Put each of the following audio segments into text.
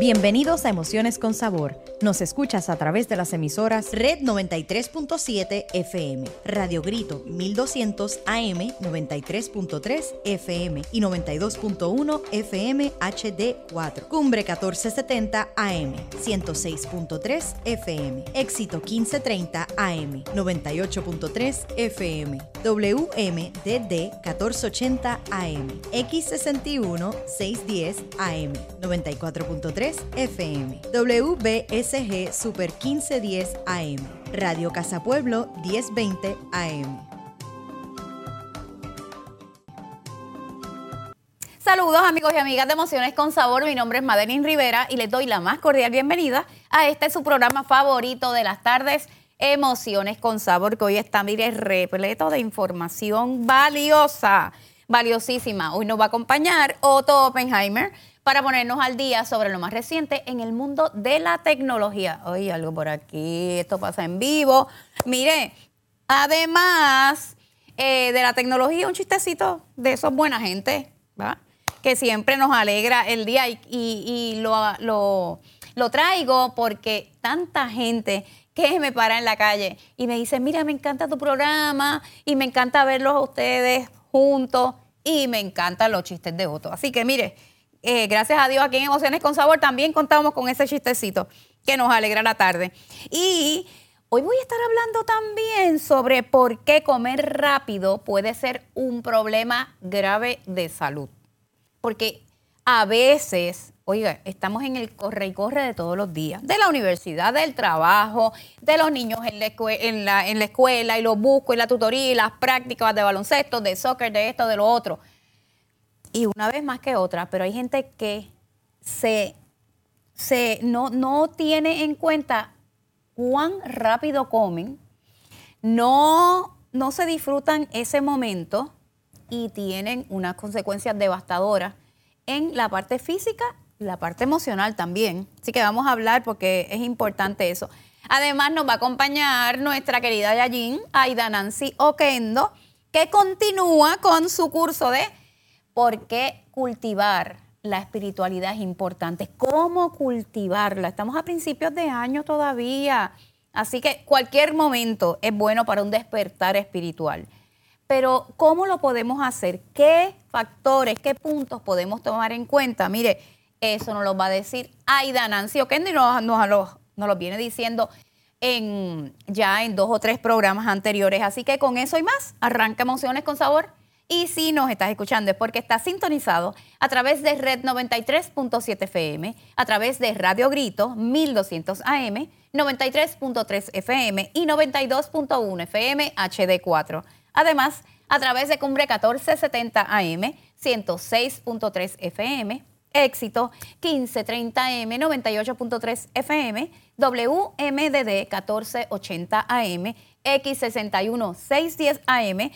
Bienvenidos a Emociones con Sabor. Nos escuchas a través de las emisoras Red 93.7 FM, Radio Grito 1200 AM 93.3 FM y 92.1 FM HD4, Cumbre 1470 AM 106.3 FM, Éxito 1530 AM 98.3 FM, WMDD 1480 AM, X61 610 AM 94.3 FM, WBSG Super 1510 AM, Radio Casa Pueblo 1020 AM. Saludos amigos y amigas de Emociones con Sabor, mi nombre es Madeline Rivera y les doy la más cordial bienvenida a este su programa favorito de las tardes, Emociones con Sabor, que hoy está, mire, repleto de información valiosa, valiosísima. Hoy nos va a acompañar Otto Oppenheimer para ponernos al día sobre lo más reciente en el mundo de la tecnología. Oye, algo por aquí, esto pasa en vivo. Mire, además de la tecnología, un chistecito de esos buena gente, ¿va? Que siempre nos alegra el día y lo traigo porque tanta gente que me para en la calle y me dice, mira, me encanta tu programa y me encanta verlos a ustedes juntos y me encantan los chistes de Otto. Así que mire, gracias a Dios aquí en Emociones con Sabor también contamos con ese chistecito que nos alegra la tarde. Y hoy voy a estar hablando también sobre por qué comer rápido puede ser un problema grave de salud. Porque a veces, oiga, estamos en el corre y corre de todos los días, de la universidad, del trabajo, de los niños en la escuela y los busco y la tutoría y las prácticas de baloncesto, de soccer, de esto, de lo otro. Y una vez más que otra, pero hay gente que no tiene en cuenta cuán rápido comen, no se disfrutan ese momento y tienen unas consecuencias devastadoras en la parte física y la parte emocional también. Así que vamos a hablar porque es importante eso. Además nos va a acompañar nuestra querida Yajin, Aida Nancy Oquendo, que continúa con su curso de ¿por qué cultivar la espiritualidad es importante? ¿Cómo cultivarla? Estamos a principios de año todavía, así que cualquier momento es bueno para un despertar espiritual. Pero ¿cómo lo podemos hacer? ¿Qué factores, qué puntos podemos tomar en cuenta? Mire, eso nos lo va a decir Aida Nancy Oquendo y nos lo viene diciendo ya en 2 o 3 programas anteriores. Así que con eso y más, arranca Emociones con Sabor. Y si nos estás escuchando es porque estás sintonizado a través de Red 93.7 FM, a través de Radio Grito 1200 AM, 93.3 FM y 92.1 FM HD4. Además, a través de Cumbre 1470 AM, 106.3 FM, Éxito 1530 AM, 98.3 FM, WMDD 1480 AM, X61 610 AM,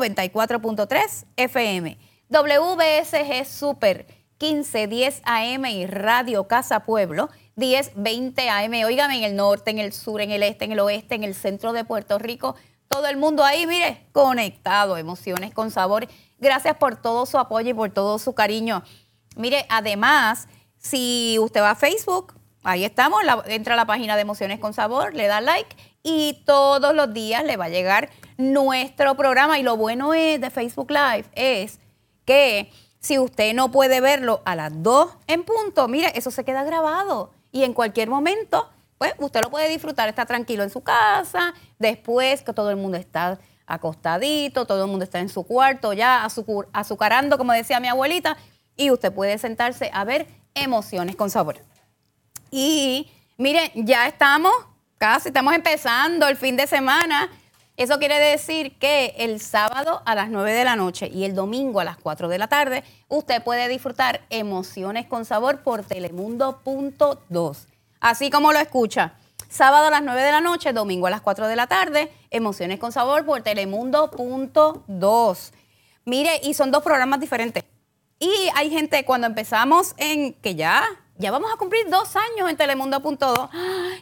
94.3 FM, WBSG Super 1510 AM y Radio Casa Pueblo 1020 AM. Óigame, en el norte, en el sur, en el este, en el oeste, en el centro de Puerto Rico, todo el mundo ahí, mire, conectado. Emociones con Sabor. Gracias por todo su apoyo y por todo su cariño. Mire, además, si usted va a Facebook, ahí estamos, entra a la página de Emociones con Sabor, le da like y todos los días le va a llegar nuestro programa. Y lo bueno de Facebook Live es que si usted no puede verlo a las 2 en punto, mire, eso se queda grabado y en cualquier momento, pues usted lo puede disfrutar, está tranquilo en su casa, después que todo el mundo está acostadito, todo el mundo está en su cuarto ya azucarando, como decía mi abuelita, y usted puede sentarse a ver Emociones con Sabor. Y mire, ya estamos empezando el fin de semana. Eso quiere decir que el sábado a las 9 de la noche y el domingo a las 4 de la tarde, usted puede disfrutar Emociones con Sabor por Telemundo.2. Así como lo escucha. Sábado a las 9 de la noche, domingo a las 4 de la tarde, Emociones con Sabor por Telemundo.2. Mire, y son 2 programas diferentes. Y hay gente, cuando empezamos que ya vamos a cumplir 2 años en Telemundo.2.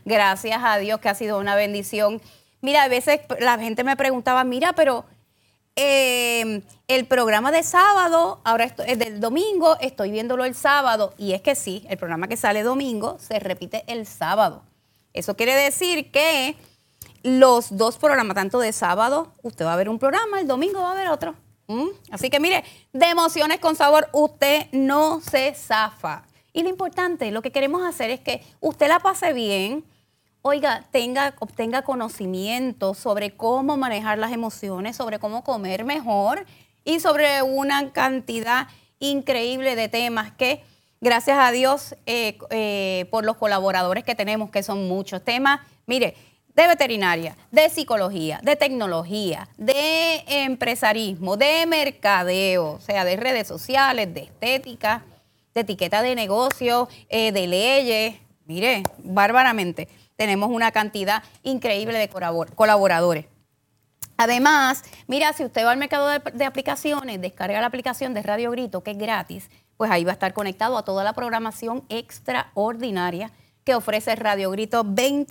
Gracias a Dios que ha sido una bendición. Mira, a veces la gente me preguntaba, mira, pero el programa de sábado, ahora es del domingo, estoy viéndolo el sábado, y es que sí, el programa que sale domingo se repite el sábado. Eso quiere decir que los dos programas, tanto de sábado, usted va a ver un programa, el domingo va a ver otro. Así que mire, de Emociones con Sabor, usted no se zafa. Y lo importante, lo que queremos hacer es que usted la pase bien, oiga, obtenga conocimiento sobre cómo manejar las emociones, sobre cómo comer mejor y sobre una cantidad increíble de temas que, gracias a Dios, por los colaboradores que tenemos, que son muchos temas, mire, de veterinaria, de psicología, de tecnología, de empresarismo, de mercadeo, o sea, de redes sociales, de estética, de etiqueta de negocio, de leyes. Mire, bárbaramente, tenemos una cantidad increíble de colaboradores. Además, mira, si usted va al mercado de aplicaciones, descarga la aplicación de Radio Grito, que es gratis, pues ahí va a estar conectado a toda la programación extraordinaria que ofrece Radio Grito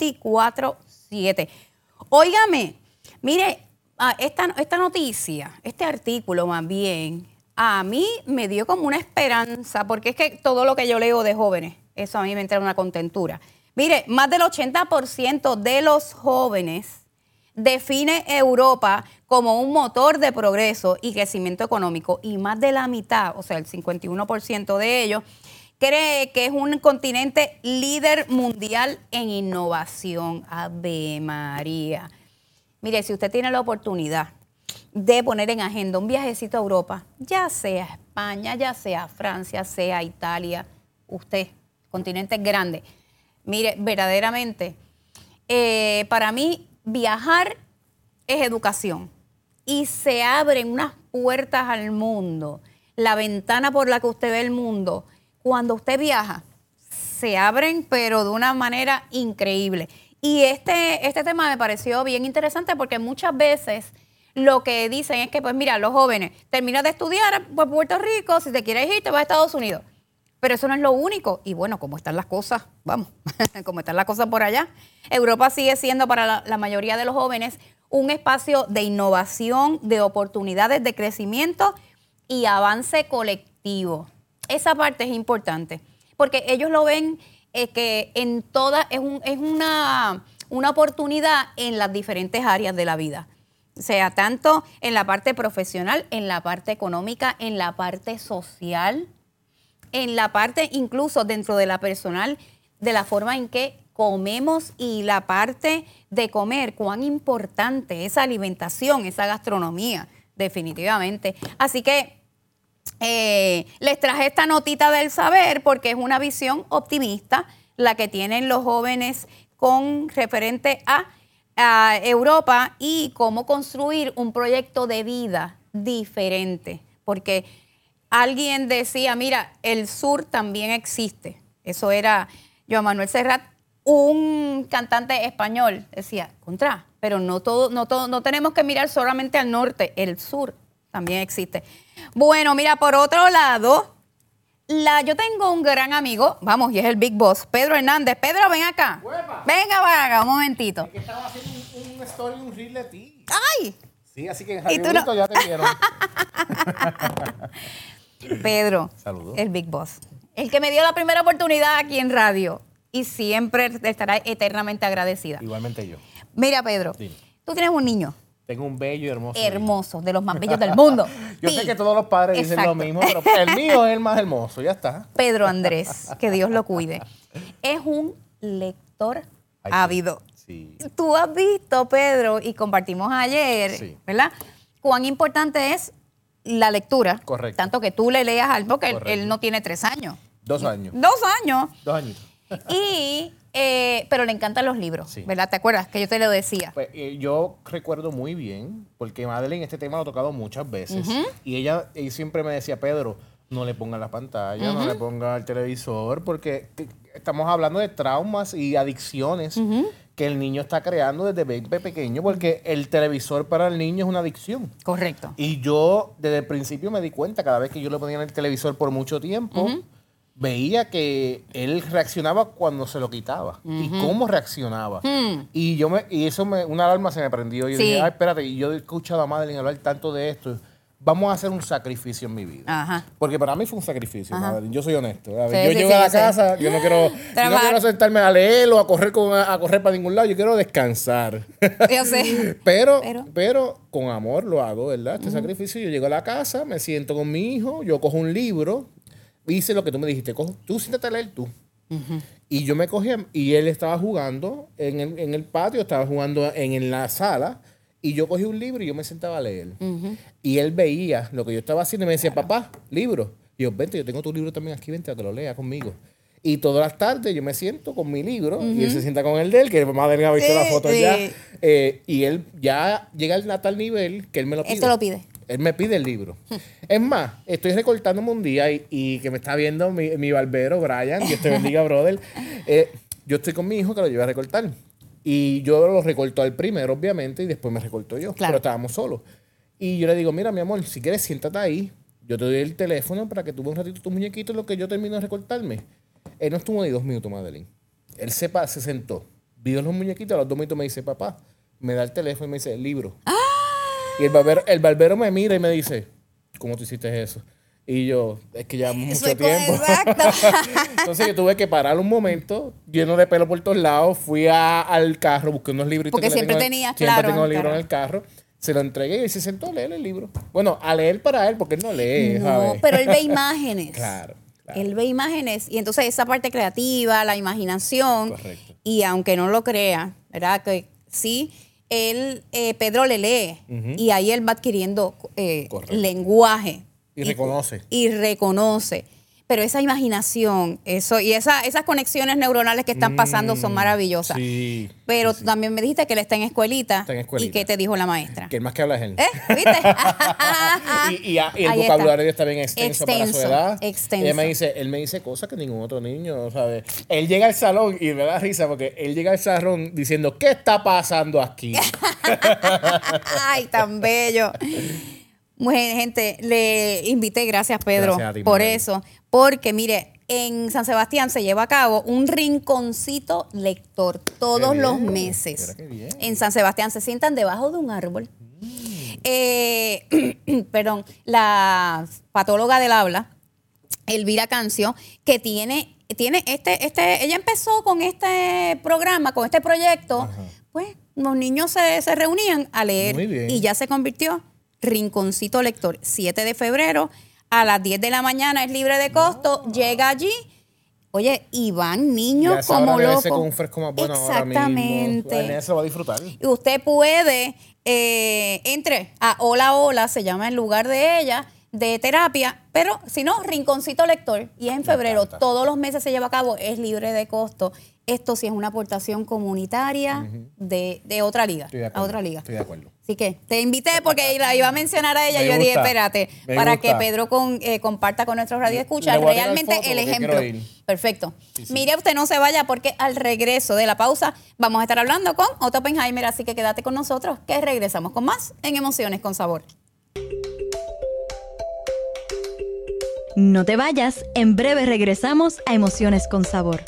24/7. Óigame, mire, esta noticia, este artículo más bien, a mí me dio como una esperanza, porque es que todo lo que yo leo de jóvenes, eso a mí me entra en una contentura. Mire, más del 80% de los jóvenes define Europa como un motor de progreso y crecimiento económico, y más de la mitad, o sea, el 51% de ellos, cree que es un continente líder mundial en innovación. Ave María. Mire, si usted tiene la oportunidad de poner en agenda un viajecito a Europa, ya sea España, ya sea Francia, sea Italia, usted, continente grande. Mire, verdaderamente, para mí viajar es educación y se abren unas puertas al mundo, la ventana por la que usted ve el mundo. Cuando usted viaja, se abren, pero de una manera increíble. Y este tema me pareció bien interesante porque muchas veces lo que dicen es que, pues mira, los jóvenes terminan de estudiar por Puerto Rico, si te quieres ir, te vas a Estados Unidos. Pero eso no es lo único. Y bueno, como están las cosas, vamos, como están las cosas por allá, Europa sigue siendo para la mayoría de los jóvenes un espacio de innovación, de oportunidades de crecimiento y avance colectivo. Esa parte es importante, porque ellos lo ven que en toda es una oportunidad en las diferentes áreas de la vida. O sea, tanto en la parte profesional, en la parte económica, en la parte social, en la parte incluso dentro de la personal, de la forma en que comemos y la parte de comer, cuán importante esa alimentación, esa gastronomía, definitivamente. Así que les traje esta notita del saber porque es una visión optimista la que tienen los jóvenes con referente a Europa y cómo construir un proyecto de vida diferente. Porque alguien decía, mira, el sur también existe. Eso era Joan Manuel Serrat, un cantante español. Decía, pero no tenemos que mirar solamente al norte, el sur también existe. Bueno, mira, por otro lado, yo tengo un gran amigo, vamos, y es el Big Boss, Pedro Hernández. Pedro, ven acá. ¡Uepa! Venga para acá, un momentito. Es que estaba haciendo un story, un reel de ti. ¡Ay! Sí, así que en Javier ya te vieron. Pedro, saludos. El Big Boss. El que me dio la primera oportunidad aquí en radio. Y siempre estará eternamente agradecida. Igualmente yo. Mira, Pedro, Dime. Tú tienes un niño. Tengo un bello y hermoso. Hermoso, de los más bellos del mundo. Yo sé que todos los padres dicen lo mismo, pero el mío es el más hermoso, ya está. Pedro Andrés, que Dios lo cuide. Es un lector ávido. Sí. Tú has visto, Pedro, y compartimos ayer, sí, ¿verdad? Cuán importante es la lectura. Correcto. Tanto que tú le leas algo, porque él no tiene 3 años. 2 años. 2 años. 2 añitos. Pero le encantan los libros, sí, ¿verdad? ¿Te acuerdas que yo te lo decía? Pues, yo recuerdo muy bien, porque Madeleine este tema lo ha tocado muchas veces. Y ella siempre me decía, Pedro, no le ponga la pantalla, no le ponga el televisor, porque estamos hablando de traumas y adicciones que el niño está creando desde pequeño, porque el televisor para el niño es una adicción. Correcto. Y yo desde el principio me di cuenta, cada vez que yo le ponía el televisor por mucho tiempo, veía que él reaccionaba cuando se lo quitaba y cómo reaccionaba. Y una alarma se me prendió y yo dije, ay, espérate, y yo he escuchado a Madeline hablar tanto de esto. Vamos a hacer un sacrificio en mi vida. Ajá. Porque para mí fue un sacrificio, Madeline. Yo soy honesto. Yo llego a la casa, yo no quiero sentarme a leer o a correr para ningún lado. Yo quiero descansar. Yo sé. pero con amor lo hago, ¿verdad? Este sacrificio. Yo llego a la casa, me siento con mi hijo, yo cojo un libro, hice lo que tú me dijiste. Tú siéntate a leer tú. Y yo me cogía, y él estaba jugando en el patio, estaba jugando en la sala. Y yo cogí un libro y yo me sentaba a leer. Y él veía lo que yo estaba haciendo y me decía, papá, libro. Y yo, vente, yo tengo tu libro también aquí, vente, que lo lea conmigo. Y todas las tardes yo me siento con mi libro y él se sienta con el de él, que Madeline ha visto la foto ya. Y él ya llega a tal nivel que él me lo pide. Él te lo pide. Él me pide el libro. Es más, estoy recortándome un día y que me está viendo mi barbero, Brian, Dios te bendiga, brother. Yo estoy con mi hijo que lo lleva a recortar. Y yo lo recorto al primero, obviamente, y después me recorto yo. Claro. Pero estábamos solos. Y yo le digo, mira, mi amor, si quieres, siéntate ahí. Yo te doy el teléfono para que tú veas un ratito tus muñequitos en lo que yo termino de recortarme. Él no estuvo ni 2 minutos, Madeline. Él se sentó, vio los muñequitos, a los 2 minutos me dice, papá, me da el teléfono y me dice, el libro. ¡Ah! Y el barbero me mira y me dice, ¿cómo tú hiciste eso? Y yo, es que ya mucho tiempo. Exacto. Entonces yo tuve que parar un momento, lleno de pelo por todos lados, fui al carro, busqué unos libritos. Porque siempre tengo libros en el carro. Se lo entregué y se sentó a leer el libro. Bueno, a leer para él, porque él no lee. No, ¿sabes? pero él ve imágenes. Claro. Él ve imágenes y entonces esa parte creativa, la imaginación. Correcto. Y aunque no lo crea, ¿verdad? Que sí, Pedro le lee y ahí él va adquiriendo lenguaje. Y reconoce. Y reconoce. Pero esa imaginación, esas conexiones neuronales que están pasando son maravillosas. Sí. Pero tú también me dijiste que él está en escuelita. ¿Y qué te dijo la maestra? Que el más que habla es él. ¿Viste? y el vocabulario está bien extenso para su edad. Extenso. Él me dice cosas que ningún otro niño, ¿sabes? Él llega al salón y me da risa porque él llega al salón diciendo, ¿qué está pasando aquí? Ay, tan bello. Bueno, gente, le invité, gracias Pedro, gracias a ti, por eso, porque mire, en San Sebastián se lleva a cabo un rinconcito lector todos los meses. En San Sebastián se sientan debajo de un árbol. Perdón, la patóloga del habla, Elvira Cancio, que tiene ella empezó con este programa, con este proyecto, pues los niños se reunían a leer y ya se convirtió Rinconcito Lector, 7 de febrero, a las 10 de la mañana, es libre de costo, llega allí, oye, y van niños como locos. Con un fresco más bueno. Exactamente. Ahora mismo. Se va a disfrutar. Y usted puede, entre a Hola Hola, se llama el lugar de ella, de terapia, pero si no, Rinconcito Lector, y es en febrero, todos los meses se lleva a cabo, es libre de costo. Esto sí es una aportación comunitaria de otra liga. A otra liga. Estoy de acuerdo. Así que te invité porque la iba a mencionar a ella. Yo dije, espérate, para que Pedro comparta con nuestros radioescuchas realmente el ejemplo. Perfecto. Sí. Mire, usted no se vaya porque al regreso de la pausa vamos a estar hablando con Otto Oppenheimer. Así que quédate con nosotros que regresamos con más en Emociones con Sabor. No te vayas, en breve regresamos a Emociones con Sabor.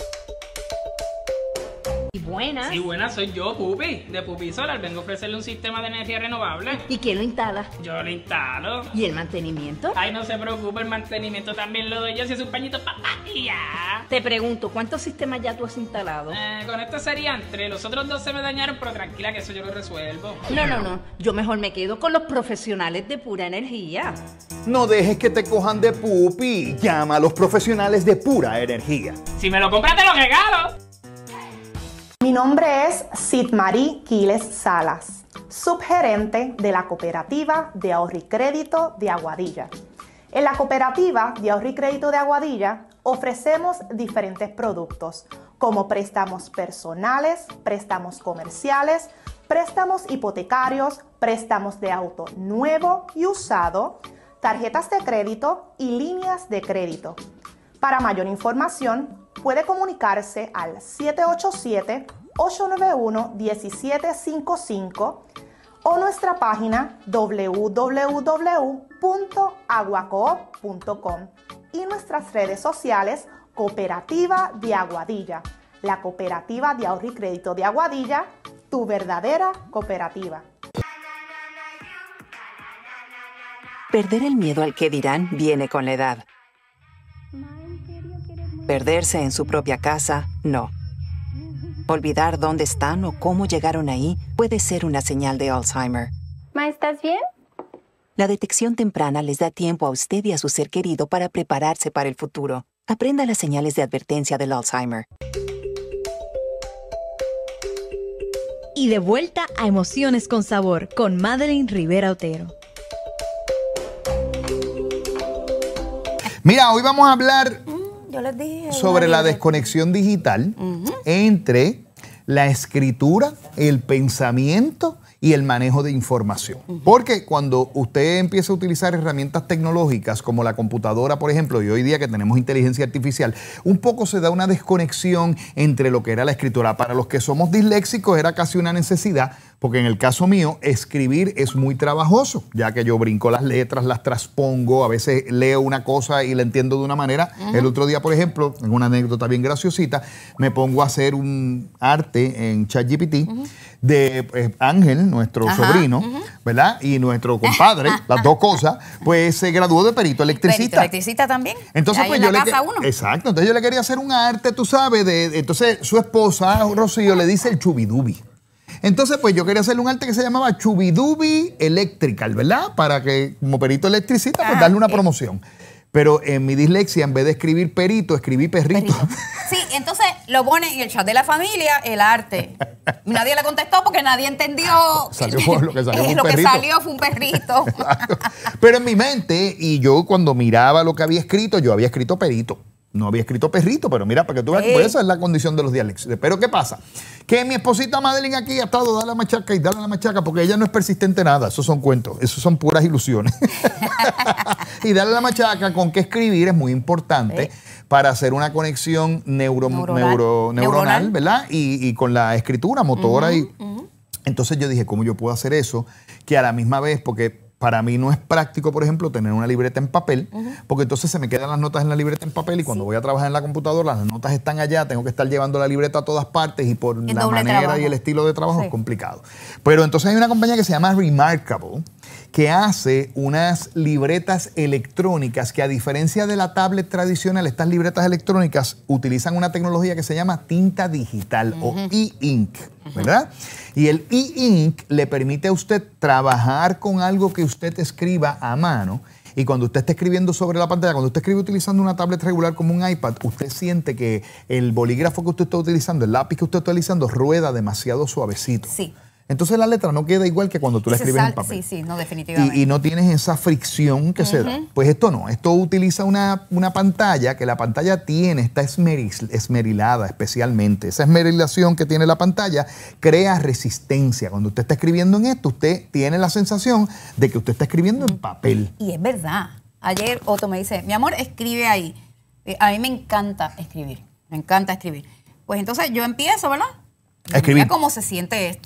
Buenas. Sí, buenas, soy yo, Pupi, de Pupi Solar. Vengo a ofrecerle un sistema de energía renovable. ¿Y quién lo instala? Yo lo instalo. ¿Y el mantenimiento? Ay, no se preocupe, el mantenimiento también lo doy yo, si es un pañito papá y ya. Te pregunto, ¿cuántos sistemas ya tú has instalado? Con esto serían 3, los otros 2 se me dañaron, pero tranquila que eso yo lo resuelvo. No, yo mejor me quedo con los profesionales de Pura Energía. No dejes que te cojan de pupi, llama a los profesionales de Pura Energía. Si me lo compras te lo regalo. Mi nombre es Sidmarí Quiles Salas, subgerente de la Cooperativa de Ahorro y Crédito de Aguadilla. En la Cooperativa de Ahorro y Crédito de Aguadilla ofrecemos diferentes productos como préstamos personales, préstamos comerciales, préstamos hipotecarios, préstamos de auto nuevo y usado, tarjetas de crédito y líneas de crédito. Para mayor información, puede comunicarse al 787-891-1755 o nuestra página www.aguacoop.com y nuestras redes sociales Cooperativa de Aguadilla. La Cooperativa de Ahorro y Crédito de Aguadilla, tu verdadera cooperativa. Perder el miedo al qué dirán viene con la edad. Perderse en su propia casa, no. Olvidar dónde están o cómo llegaron ahí puede ser una señal de Alzheimer. Ma, ¿estás bien? La detección temprana les da tiempo a usted y a su ser querido para prepararse para el futuro. Aprenda las señales de advertencia del Alzheimer. Y de vuelta a Emociones con Sabor con Madeline Rivera Otero. Mira, hoy vamos a hablar Yo les dije sobre la desconexión digital entre la escritura, el pensamiento y el manejo de información. Porque cuando usted empieza a utilizar herramientas tecnológicas como la computadora, por ejemplo, y hoy día que tenemos inteligencia artificial, un poco se da una desconexión entre lo que era la escritura. Para los que somos disléxicos era casi una necesidad, porque en el caso mío, escribir es muy trabajoso, ya que yo brinco las letras, las transpongo, a veces leo una cosa y la entiendo de una manera. El otro día, por ejemplo, en una anécdota bien graciosita, me pongo a hacer un arte en ChatGPT de Ángel, nuestro sobrino, ¿verdad? Y nuestro compadre, las dos cosas, pues se graduó de perito electricista. Perito electricista también. Entonces, pues en la casa uno. Exacto, entonces yo le quería hacer un arte, tú sabes, entonces su esposa, Rocío, le dice el chubidubi. Entonces, pues yo quería hacerle un arte que se llamaba Chubidubi Electrical, ¿verdad? Para que, como perito electricista, pues darle una promoción. Pero en mi dislexia, en vez de escribir perito, escribí perrito. Sí, entonces lo pone en el chat de la familia, el arte. Nadie le contestó porque nadie entendió. Lo que salió fue un lo que perrito. salió fue un perrito. Exacto. Pero en mi mente, y yo cuando miraba lo que había escrito, yo había escrito perito. No había escrito perrito, pero mira, para que tú veas, pues esa es la condición de los dialectos. Pero ¿qué pasa? Que mi esposita Madeline aquí ha estado dale la machaca y dale la machaca, porque ella no es persistente nada, esos son cuentos, esos son puras ilusiones. Y darle la machaca con qué escribir es muy importante para hacer una conexión neuronal, ¿verdad? Y con la escritura motora. Entonces yo dije, ¿cómo yo puedo hacer eso? Que a la misma vez, porque para mí no es práctico, por ejemplo, tener una libreta en papel, porque entonces se me quedan las notas en la libreta en papel y cuando voy a trabajar en la computadora, las notas están allá, tengo que estar llevando la libreta a todas partes y por la manera y el estilo de trabajo es complicado. Pero entonces hay una compañía que se llama Remarkable, que hace unas libretas electrónicas que, a diferencia de la tablet tradicional, estas libretas electrónicas utilizan una tecnología que se llama tinta digital o e-ink, ¿verdad? Y el e-ink le permite a usted trabajar con algo que usted escriba a mano. Y cuando usted está escribiendo sobre la pantalla, cuando usted escribe utilizando una tablet regular como un iPad, usted siente que el bolígrafo que usted está utilizando, el lápiz que usted está utilizando, rueda demasiado suavecito. Sí. Entonces la letra no queda igual que cuando tú la escribes en papel. Sí, no, definitivamente. Y no tienes esa fricción que se da. Pues esto no. Esto utiliza una pantalla que la pantalla está esmerilada especialmente. Esa esmerilación que tiene la pantalla crea resistencia. Cuando usted está escribiendo en esto, usted tiene la sensación de que usted está escribiendo en papel. Y es verdad. Ayer Otto me dice, mi amor, escribe ahí. A mí me encanta escribir. Me encanta escribir. Pues entonces yo empiezo, ¿verdad? Escribir. Mira cómo se siente esto.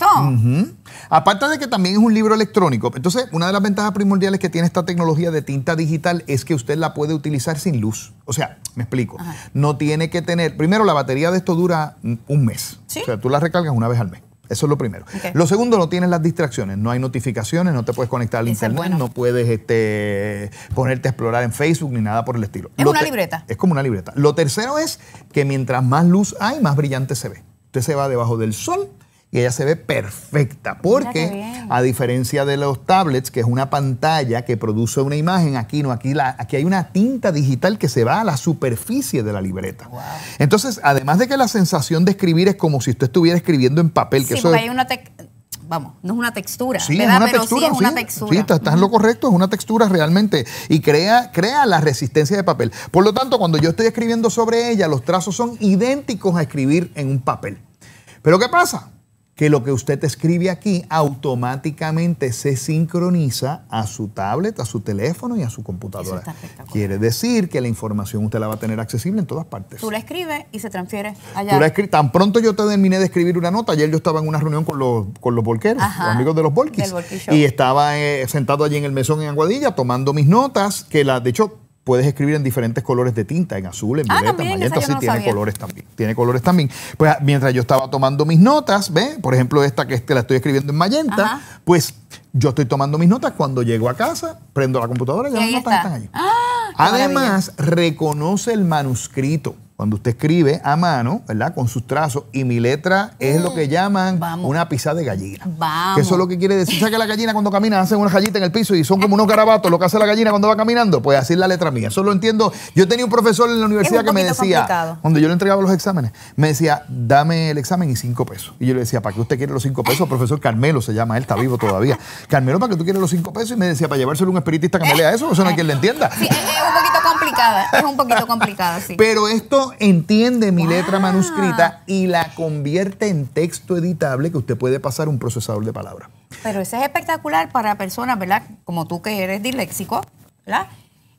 Aparte de que también es un libro electrónico. Entonces, una de las ventajas primordiales que tiene esta tecnología de tinta digital es que usted la puede utilizar sin luz. O sea, me explico. No tiene que tener... Primero, la batería de esto dura un mes. ¿Sí? O sea, tú la recargas una vez al mes. Eso es lo primero. Lo segundo, no tienes las distracciones. No hay notificaciones, no te puedes conectar al internet, no puedes ponerte a explorar en Facebook ni nada por el estilo. ¿Es una libreta? Es como una libreta. Lo tercero es que mientras más luz hay, más brillante se ve. Usted se va debajo del sol y ella se ve perfecta, porque a diferencia de los tablets, que es una pantalla que produce una imagen, aquí no, aquí hay una tinta digital que se va a la superficie de la libreta. Entonces, además de que la sensación de escribir es como si usted estuviera escribiendo en papel. Sí, que eso porque hay una no es una textura, sí, ¿verdad? Es una textura. Sí, estás en lo correcto, es una textura realmente. Y crea la resistencia de papel. Por lo tanto, cuando yo estoy escribiendo sobre ella, los trazos son idénticos a escribir en un papel. Pero ¿qué pasa? Que lo que usted escribe aquí automáticamente se sincroniza a su tablet, a su teléfono y a su computadora. Quiere decir que la información usted la va a tener accesible en todas partes. Tú la escribes y se transfiere allá. Tan pronto yo terminé de escribir una nota, ayer yo estaba en una reunión con los volqueros, los amigos de los Volquis, y estaba sentado allí en el mesón en Aguadilla tomando mis notas, de hecho, puedes escribir en diferentes colores de tinta, en azul, en violeta, en magenta, sí, tiene colores también. Tiene colores también. Pues mientras yo estaba tomando mis notas, ¿ves? Por ejemplo, esta que la estoy escribiendo en magenta, pues yo estoy tomando mis notas. Cuando llego a casa, prendo la computadora y las notas están allí. Además, reconoce el manuscrito. Cuando usted escribe a mano, ¿verdad? Con sus trazos, y mi letra es lo que llaman una pisada de gallina. Que eso es lo que quiere decir. ¿Sabes que la gallina cuando camina hace una rayita en el piso y son como unos garabatos lo que hace la gallina cuando va caminando? Pues así es la letra mía. Eso lo entiendo. Yo tenía un profesor en la universidad que me decía, cuando yo le entregaba los exámenes, me decía, dame el examen y 5 pesos. Y yo le decía, ¿para qué usted quiere los 5 pesos? Profesor Carmelo se llama, él está vivo todavía. Carmelo, ¿para qué tú quieres los 5 pesos? Y me decía, para llevárselo a un espiritista que me lea eso. Eso no hay quien le entienda. Sí, es un poquito complicada. Es un poquito complicada, sí. Pero esto entiende mi letra manuscrita y la convierte en texto editable que usted puede pasar un procesador de palabras. Pero eso es espectacular para personas, ¿verdad? Como tú que eres disléxico, ¿verdad?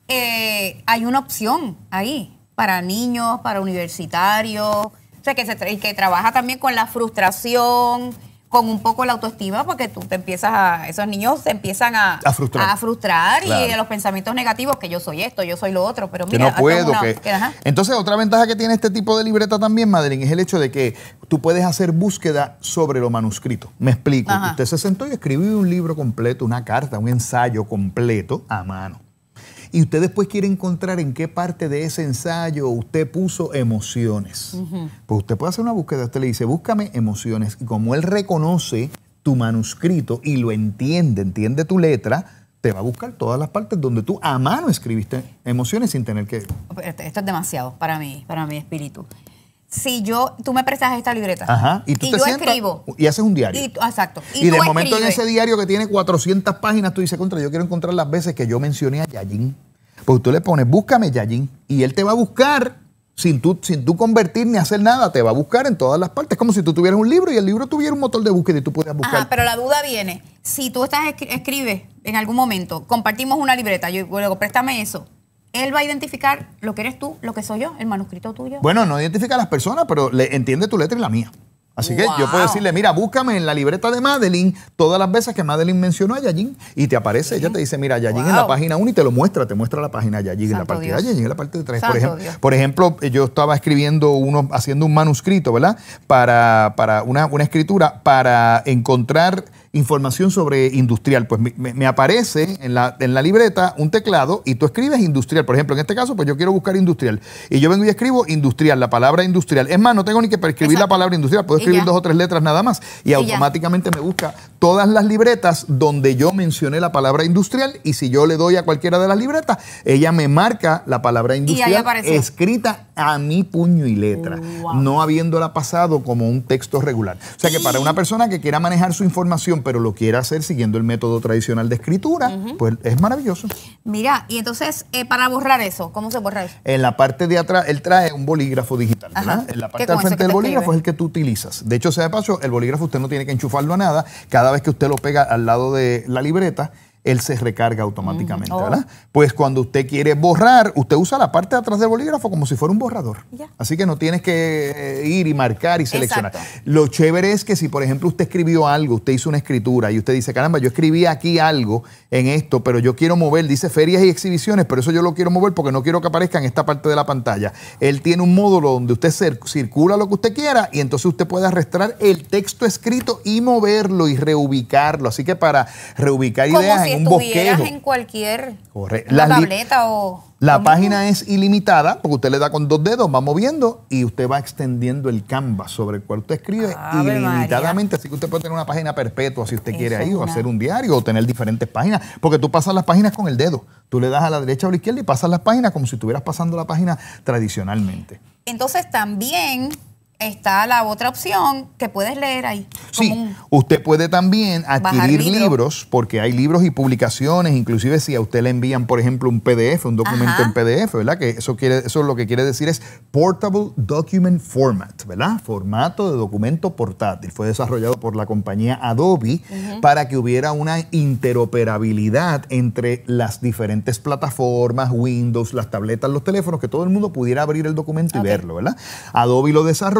Hay una opción ahí para niños, para universitarios, o sea, que trabaja también con la frustración, con un poco la autoestima, porque tú te empiezas esos niños se empiezan a frustrar claro. Y los pensamientos negativos, que yo soy esto, yo soy lo otro, pero mira, que no puedo. Entonces, otra ventaja que tiene este tipo de libreta también, Madeline, es el hecho de que tú puedes hacer búsqueda sobre lo manuscrito. Me explico. Ajá. Usted se sentó y escribió un libro completo, una carta, un ensayo completo a mano. Y usted después quiere encontrar en qué parte de ese ensayo usted puso emociones. Pues usted puede hacer una búsqueda, usted le dice, búscame emociones. Y como él reconoce tu manuscrito y lo entiende tu letra, te va a buscar todas las partes donde tú a mano escribiste emociones sin tener que... Esto es demasiado para mi espíritu. Si tú me prestas esta libreta. Ajá, y yo escribo. Y haces un diario. Exacto. Y de momento en ese diario que tiene 400 páginas, tú dices, yo quiero encontrar las veces que yo mencioné a Yajin. Pues tú le pones, búscame Yajin. Y él te va a buscar, sin tú convertir ni hacer nada, te va a buscar en todas las partes. Es como si tú tuvieras un libro y el libro tuviera un motor de búsqueda y tú pudieras buscar. Pero la duda viene, si tú escribes en algún momento, compartimos una libreta, yo luego préstame eso. Él va a identificar lo que eres tú, lo que soy yo, el manuscrito tuyo. Bueno, no identifica a las personas, pero le entiende tu letra y la mía. Así que yo puedo decirle, mira, búscame en la libreta de Madeline todas las veces que Madeline mencionó a Yajin y te aparece, ella te dice, mira, Yajin en la página 1 y te muestra la página Yajin en la parte de Yajin en la parte de 3. Por ejemplo, yo estaba haciendo un manuscrito, ¿verdad? Para una escritura para encontrar información sobre industrial. Pues me aparece en la libreta un teclado y tú escribes industrial. Por ejemplo, en este caso, pues yo quiero buscar industrial. Y yo vengo y escribo industrial, la palabra industrial. Es más, no tengo ni que escribir la palabra industrial. Puedo escribir 2 o 3 letras nada más. Y automáticamente me busca todas las libretas donde yo mencioné la palabra industrial. Y si yo le doy a cualquiera de las libretas, ella me marca la palabra industrial escrita a mi puño y letra. No habiéndola pasado como un texto regular. O sea que para una persona que quiera manejar su información pero lo quiere hacer siguiendo el método tradicional de escritura, pues es maravilloso. Mira, y entonces, para borrar eso, ¿cómo se borra eso? En la parte de atrás, él trae un bolígrafo digital, ¿verdad? En la parte del frente del bolígrafo es el que tú utilizas. De hecho, sea de paso, el bolígrafo usted no tiene que enchufarlo a nada. Cada vez que usted lo pega al lado de la libreta, él se recarga automáticamente, ¿verdad? Pues cuando usted quiere borrar, usted usa la parte de atrás del bolígrafo como si fuera un borrador. Así que no tienes que ir y marcar y seleccionar. Lo chévere es que si, por ejemplo, usted escribió algo, usted hizo una escritura y usted dice, caramba, yo escribí aquí algo en esto, pero yo quiero mover, dice ferias y exhibiciones, pero eso yo lo quiero mover porque no quiero que aparezca en esta parte de la pantalla. Él tiene un módulo donde usted circula lo que usted quiera y entonces usted puede arrastrar el texto escrito y moverlo y reubicarlo. Así que para reubicar ideas en un bosquejo. En cualquier tableta o... La página es ilimitada porque usted le da con 2 dedos, va moviendo y usted va extendiendo el canvas sobre el cual usted escribe ilimitadamente. Así que usted puede tener una página perpetua si usted quiere ahí, o hacer un diario, o tener diferentes páginas. Porque tú pasas las páginas con el dedo. Tú le das a la derecha o a la izquierda y pasas las páginas como si estuvieras pasando la página tradicionalmente. Entonces también está la otra opción que puedes leer ahí. Sí, usted puede también adquirir libros, porque hay libros y publicaciones, inclusive si a usted le envían, por ejemplo, un PDF, un documento en PDF, ¿verdad? Que eso lo que quiere decir es Portable Document Format, ¿verdad? Formato de documento portátil. Fue desarrollado por la compañía Adobe para que hubiera una interoperabilidad entre las diferentes plataformas, Windows, las tabletas, los teléfonos, que todo el mundo pudiera abrir el documento y verlo, ¿verdad? Adobe lo desarrolla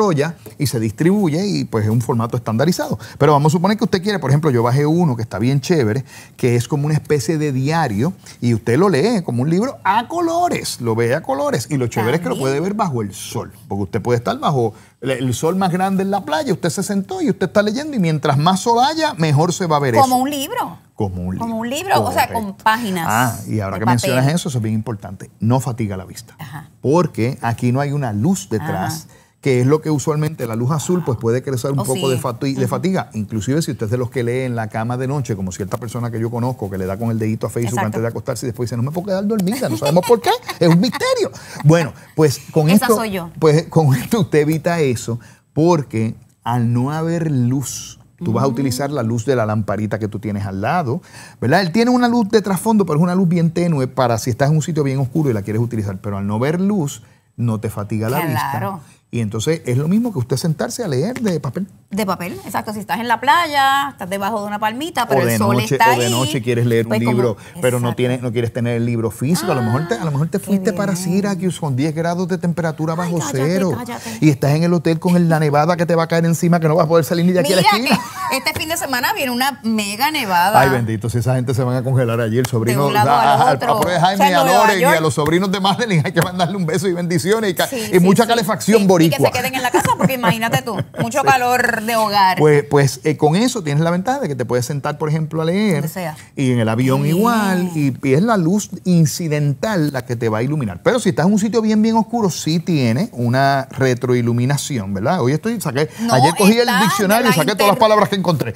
desarrolla y se distribuye y pues es un formato estandarizado. Pero vamos a suponer que usted quiere, por ejemplo, yo bajé uno que está bien chévere, que es como una especie de diario y usted lo lee como un libro a colores, lo ve a colores y lo chévere es que lo puede ver bajo el sol, porque usted puede estar bajo el sol más grande en la playa, usted se sentó y usted está leyendo y mientras más sol haya, mejor se va a ver eso. Como un libro. Como un libro. Como un libro, o sea, con páginas. Ah, y ahora de que papel. mencionas eso es bien importante. No fatiga la vista. Ajá. Porque aquí no hay una luz detrás, que es lo que usualmente la luz azul pues puede crear un poco de fatiga. Inclusive si usted es de los que lee en la cama de noche, como cierta persona que yo conozco que le da con el dedito a Facebook Exacto. antes de acostarse y después dice, no me puedo quedar dormida, no sabemos por qué, es un misterio. Bueno, pues con Esa esto, soy yo. pues con esto usted evita eso, porque al no haber luz, tú vas a utilizar la luz de la lamparita que tú tienes al lado, ¿verdad? Él tiene una luz de trasfondo, pero es una luz bien tenue para si estás en un sitio bien oscuro y la quieres utilizar. Pero al no ver luz, no te fatiga la vista. Y entonces es lo mismo que usted sentarse a leer de papel. De papel, exacto. Si estás en la playa, estás debajo de una palmita, pero el sol noche, está ahí. O de noche quieres leer pues un libro, como, pero no exacto. quieres tener el libro físico. A lo mejor te fuiste para Syracuse con 10 grados de temperatura bajo cero. Cállate. Y estás en el hotel con la nevada que te va a caer encima, que no vas a poder salir ni de aquí a la esquina. Que este fin de semana viene una mega nevada. Ay, bendito, si esa gente se van a congelar allí, el sobrino, De un lado al otro. a pobre Jaime O sea, y a Nueva Loren y York. a los sobrinos de Madeline hay que mandarle un beso y bendiciones y Sí, mucha sí, calefacción sí. boricua. Y que se queden en la casa porque imagínate tú, mucho calor de hogar. Pues con eso tienes la ventaja de que te puedes sentar, por ejemplo, a leer. Donde sea. Y en el avión igual. Y es la luz incidental la que te va a iluminar. Pero si estás en un sitio bien, bien oscuro, sí tiene una retroiluminación, ¿verdad? Hoy ayer cogí el diccionario y saqué todas las palabras que encontré.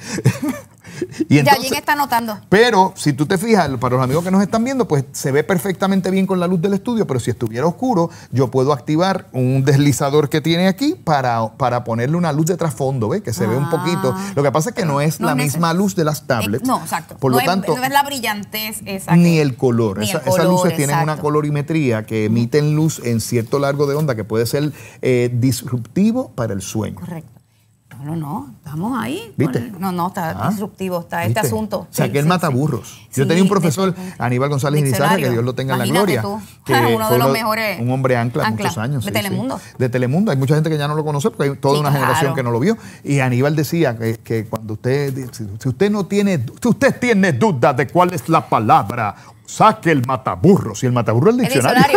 Y entonces, Yallín está anotando. pero si tú te fijas, para los amigos que nos están viendo, pues se ve perfectamente bien con la luz del estudio, pero si estuviera oscuro, yo puedo activar un deslizador que tiene aquí para ponerle una luz de trasfondo, ¿ves? Que se ve un poquito. Lo que pasa es que no es la misma luz de las tablets. No, exacto. Por lo tanto, no es la brillantez esa. ni el color. Ni el Esas color, luces tienen una exacto. colorimetría que emiten luz en cierto largo de onda que puede ser disruptivo para el sueño. Correcto. No, estamos ahí. ¿Viste? No, está disruptivo, está este ¿Viste? asunto. Saqué el mataburros. Yo Sí, tenía un profesor, Aníbal González Irizarry, que Dios lo tenga en la Imagínate gloria. tú. que Uno fue de los mejores. Un hombre ancla muchos años. De sí, Telemundo. sí. De Telemundo. Hay mucha gente que ya no lo conoce porque hay toda Sí, una generación claro. que no lo vio. Y Aníbal decía que cuando si usted no tiene, si usted tiene duda de cuál es la palabra, saque el mataburros. Y el mataburro es el El diccionario.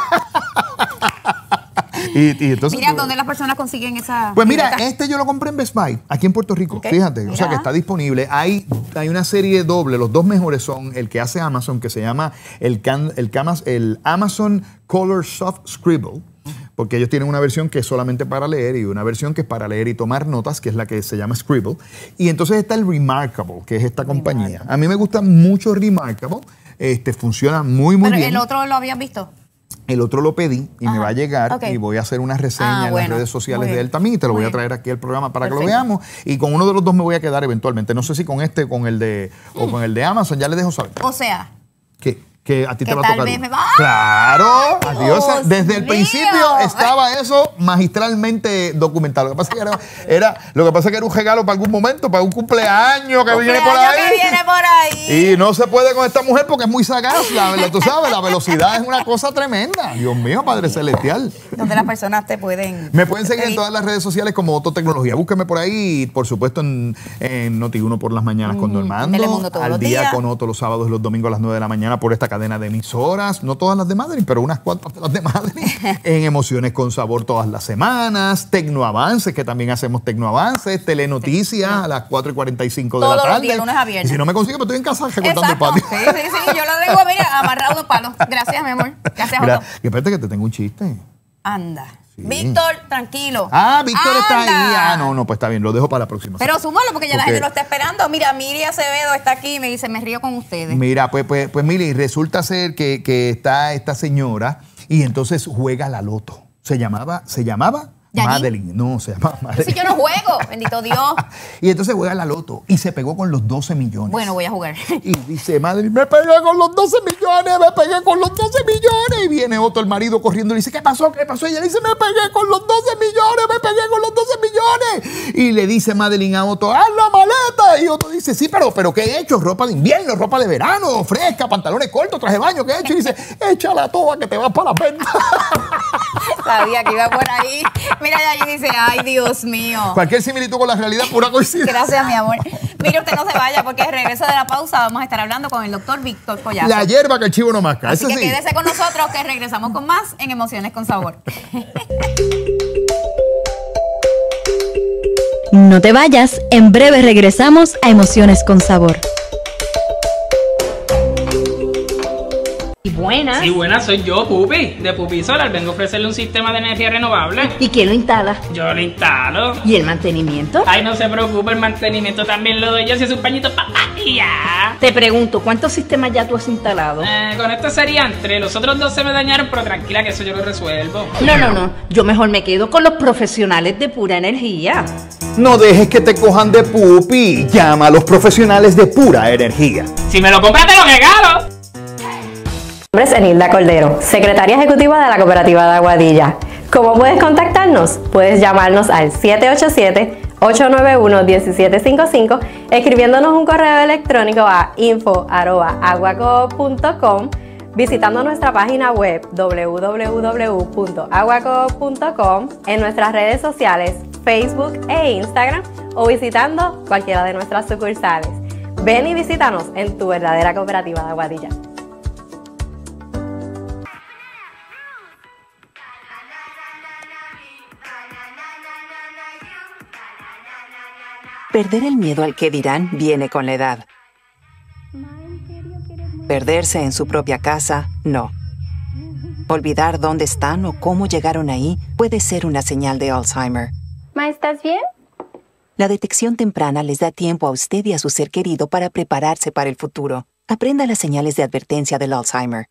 Y entonces, Mira, ¿dónde las personas consiguen esa? pues mira, libreta? yo lo compré en Best Buy, aquí en Puerto Rico, Ok, fíjate, o sea mira. que está disponible. Hay una serie doble, los dos mejores son el que hace Amazon, que se llama el Amazon Color Soft Scribble, porque ellos tienen una versión que es solamente para leer y una versión que es para leer y tomar notas, que es la que se llama Scribble. Y entonces está el Remarkable, que es esta compañía. A mí me gusta mucho Remarkable, funciona muy Pero bien. el otro lo habías visto. El otro lo pedí y me va a llegar ok. y voy a hacer una reseña en las redes sociales de él también y te lo Muy voy a bien. traer aquí al programa para que lo Perfecto. veamos. Y con uno de los dos me voy a quedar eventualmente. No sé si con este o con el de Amazon, ya le dejo saber. O sea, Que a ti te que va a tal tocar. vez uno. me va- Claro, adiós. Dios Desde el mío. principio estaba eso magistralmente documentado. Lo que pasa es que era un regalo para algún momento, para un cumpleaños que viene por cumpleaños ahí. que viene por ahí. Y no se puede con esta mujer porque es muy sagaz. Tú sabes, la velocidad es una cosa tremenda. Dios mío, Padre Celestial. Donde las personas te pueden. Me pueden seguir en todas las redes sociales como Otto Tecnología. Búsquenme por ahí y, por supuesto, en Noti1 por las mañanas con Normando. Telemundo todos Al los día días. con Otto los sábados y los domingos a las 9 de la mañana por esta cadena de emisoras. No todas las de Madeline, pero unas cuantas de las de Madeline. En Emociones con Sabor todas las semanas. Tecnoavances, que también hacemos Tecnoavances. Telenoticias a las 4:45 de la Todos los tarde. días, lunes a viernes. Y si no me consigo, pues estoy en casa recortando el Exacto. patio. Sí, yo lo tengo, mira, amarrado de palos. Gracias, mi amor. Gracias, Mira, Otto. que espérate que te tengo un chiste. Anda. Sí. Víctor, tranquilo. Víctor está ahí. Anda. No, pues está bien, lo dejo para la próxima. Pero súmalo porque ya la Porque- gente lo está esperando. Mira, Miri Acevedo está aquí y me dice, me río con ustedes. Mira, pues mire, resulta ser que está esta señora y entonces juega la loto. Se llamaba ¿Yanin? Madeline. No, se llamaba Madeline. Si yo no juego, bendito Dios. Y entonces juega la loto y se pegó con los 12 millones. Bueno, voy a jugar. Y dice, Madeline, me pegué con los 12 millones, me pegué con los 12 millones. Y viene Otto, el marido, corriendo y dice, ¿qué pasó? ¿Qué pasó? Y ella dice, me pegué con los 12 millones, me pegué con los 12 millones. Y le dice Madeline a Otto, ¡haz la maleta! Y Otto dice, sí, pero ¿qué he hecho? Ropa de invierno, ropa de verano, fresca, pantalones cortos, traje de baño, ¿qué he hecho? Y dice, echa la toa que te vas para la venta. Sabía que iba por ahí. Mira, allí dice, ay, Dios mío. Cualquier similitud con la realidad, pura coincidencia. Gracias, mi amor. Mire, usted no se vaya porque al regreso de la pausa vamos a estar hablando con el doctor Víctor Collazo. La hierba que el chivo no masca, Así eso que sí. quédese con nosotros que regresamos con más en Emociones con Sabor. No te vayas, en breve regresamos a Emociones con Sabor. Buenas. Sí, buenas, soy yo, Pupi, de Pupi Solar. Vengo a ofrecerle un sistema de energía renovable. ¿Y quién lo instala? Yo lo instalo. ¿Y el mantenimiento? Ay, no se preocupe, el mantenimiento también lo doy yo, si es un pañito y ya. Te pregunto, ¿cuántos sistemas ya tú has instalado? Con esto serían 3, los otros 2 se me dañaron, pero tranquila que eso yo lo resuelvo. No, yo mejor me quedo con los profesionales de Pura Energía. No dejes que te cojan de pupi. Llama a los profesionales de Pura Energía. Si me lo compras te lo regalo. Mi nombre es Enilda Cordero, secretaria ejecutiva de la Cooperativa de Aguadilla. ¿Cómo puedes contactarnos? Puedes llamarnos al 787-891-1755, escribiéndonos un correo electrónico a info@aguacoop.com, visitando nuestra página web www.aguacoop.com, en nuestras redes sociales Facebook e Instagram, o visitando cualquiera de nuestras sucursales. Ven y visítanos en tu verdadera Cooperativa de Aguadilla. Perder el miedo al que dirán viene con la edad. Perderse en su propia casa, no. Olvidar dónde están o cómo llegaron ahí puede ser una señal de Alzheimer. Ma, ¿estás bien? La detección temprana les da tiempo a usted y a su ser querido para prepararse para el futuro. Aprenda las señales de advertencia del Alzheimer.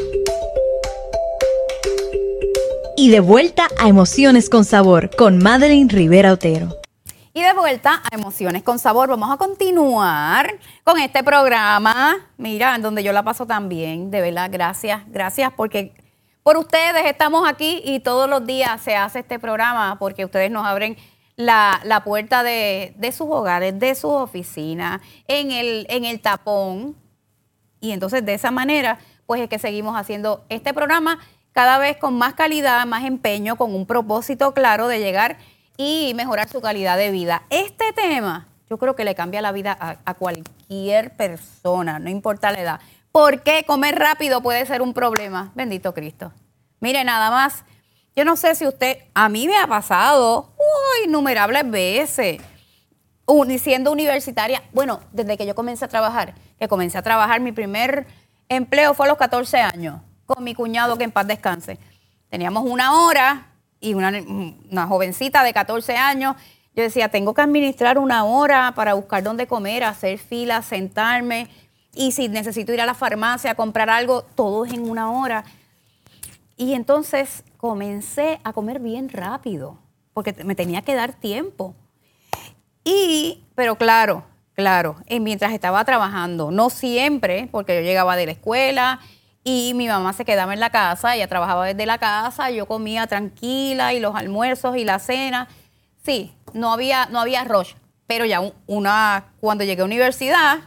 Y de vuelta a Emociones con Sabor con Madeline Rivera Otero. Y de vuelta a Emociones con Sabor. Vamos a continuar con este programa. Mira, en donde yo la paso tan bien. De verdad, gracias. Gracias porque por ustedes estamos aquí y todos los días se hace este programa porque ustedes nos abren la puerta de sus hogares, de sus oficinas, en el tapón. Y entonces de esa manera, pues es que seguimos haciendo este programa cada vez con más calidad, más empeño, con un propósito claro de llegar y mejorar su calidad de vida. Este tema, yo creo que le cambia la vida a cualquier persona, no importa la edad. ¿Por qué comer rápido puede ser un problema? Bendito Cristo. Mire, nada más, yo no sé si usted, a mí me ha pasado innumerables veces, siendo universitaria, bueno, desde que yo comencé a trabajar, mi primer empleo fue a los 14 años, con mi cuñado, que en paz descanse. Teníamos una hora y una jovencita de 14 años, yo decía, tengo que administrar una hora para buscar dónde comer, hacer fila, sentarme, y si necesito ir a la farmacia a comprar algo, todo es en una hora. Y entonces comencé a comer bien rápido, porque me tenía que dar tiempo. Pero claro, mientras estaba trabajando, no siempre, porque yo llegaba de la escuela y mi mamá se quedaba en la casa, ella trabajaba desde la casa, yo comía tranquila y los almuerzos y la cena. Sí, no había rush, pero ya cuando llegué a universidad,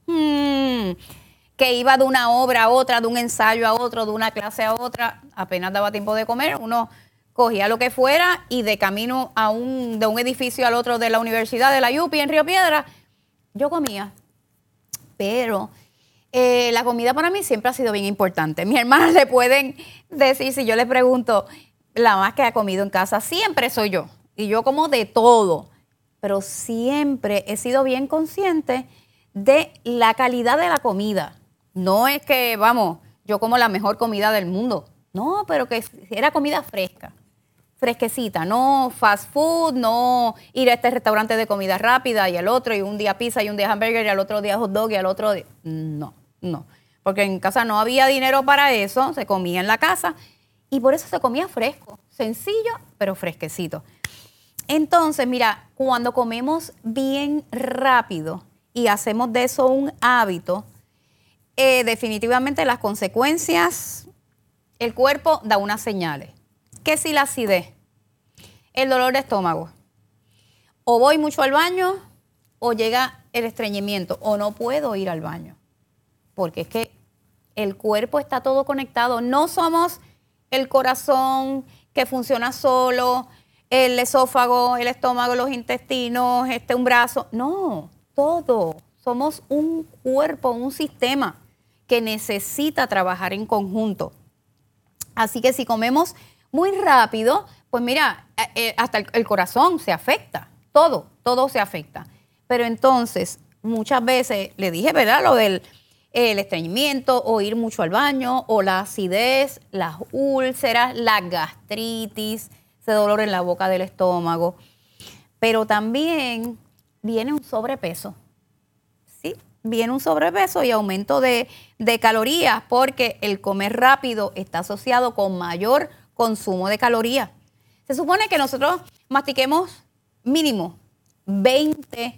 que iba de una obra a otra, de un ensayo a otro, de una clase a otra, apenas daba tiempo de comer, uno cogía lo que fuera y de camino de un edificio al otro de la universidad de la UPI en Río Piedra, yo comía. Pero la comida para mí siempre ha sido bien importante. Mis hermanas le pueden decir, si yo les pregunto, la más que ha comido en casa siempre soy yo. Y yo como de todo, pero siempre he sido bien consciente de la calidad de la comida. No es que, yo como la mejor comida del mundo. No, pero que era comida fresca, fresquecita, no fast food, no ir a este restaurante de comida rápida y al otro, y un día pizza y un día hamburger y al otro día hot dog y al otro día... No. Porque en casa no había dinero para eso, se comía en la casa y por eso se comía fresco, sencillo, pero fresquecito. Entonces, mira, cuando comemos bien rápido y hacemos de eso un hábito, definitivamente las consecuencias, el cuerpo da unas señales. ¿Qué si la acidez? El dolor de estómago. O voy mucho al baño, o llega el estreñimiento, o no puedo ir al baño. Porque es que el cuerpo está todo conectado. No somos el corazón que funciona solo, el esófago, el estómago, los intestinos, un brazo. No, todo. Somos un cuerpo, un sistema que necesita trabajar en conjunto. Así que si comemos muy rápido, pues mira, hasta el corazón se afecta, todo se afecta. Pero entonces, muchas veces, le dije, ¿verdad? Lo del estreñimiento, o ir mucho al baño, o la acidez, las úlceras, la gastritis, ese dolor en la boca del estómago. Pero también viene un sobrepeso, ¿sí? Viene un sobrepeso y aumento de calorías, porque el comer rápido está asociado con mayor consumo de calorías. Se supone que nosotros mastiquemos mínimo 20,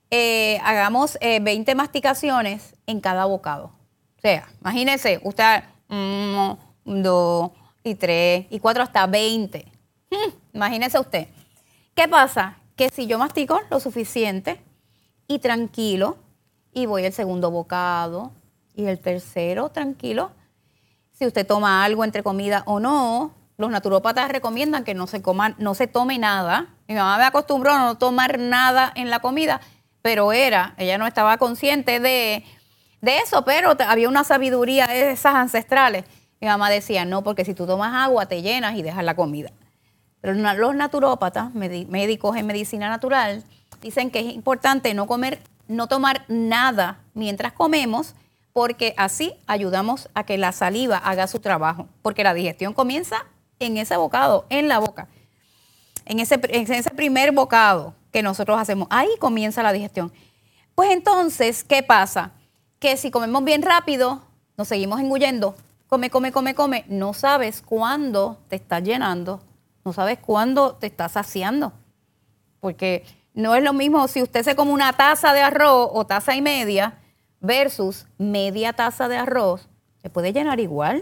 hagamos 20 masticaciones en cada bocado. O sea, imagínense, usted 1, 2 y 3 y 4 hasta 20. Imagínese usted. ¿Qué pasa? Que si yo mastico lo suficiente y tranquilo, y voy al segundo bocado y el tercero tranquilo, si usted toma algo entre comida o no, los naturópatas recomiendan que no se tome nada. Mi mamá me acostumbró a no tomar nada en la comida, pero ella no estaba consciente de eso, pero había una sabiduría de esas ancestrales. Mi mamá decía, no, porque si tú tomas agua te llenas y dejas la comida. Pero los naturópatas, médicos en medicina natural, dicen que es importante no tomar nada mientras comemos, porque así ayudamos a que la saliva haga su trabajo, porque la digestión comienza en ese bocado, en la boca. En ese primer bocado que nosotros hacemos, ahí comienza la digestión. Pues entonces, ¿qué pasa? Que si comemos bien rápido, nos seguimos engullendo, come, no sabes cuándo te estás llenando, no sabes cuándo te estás saciando. Porque no es lo mismo si usted se come una taza de arroz o taza y media versus media taza de arroz, se puede llenar igual.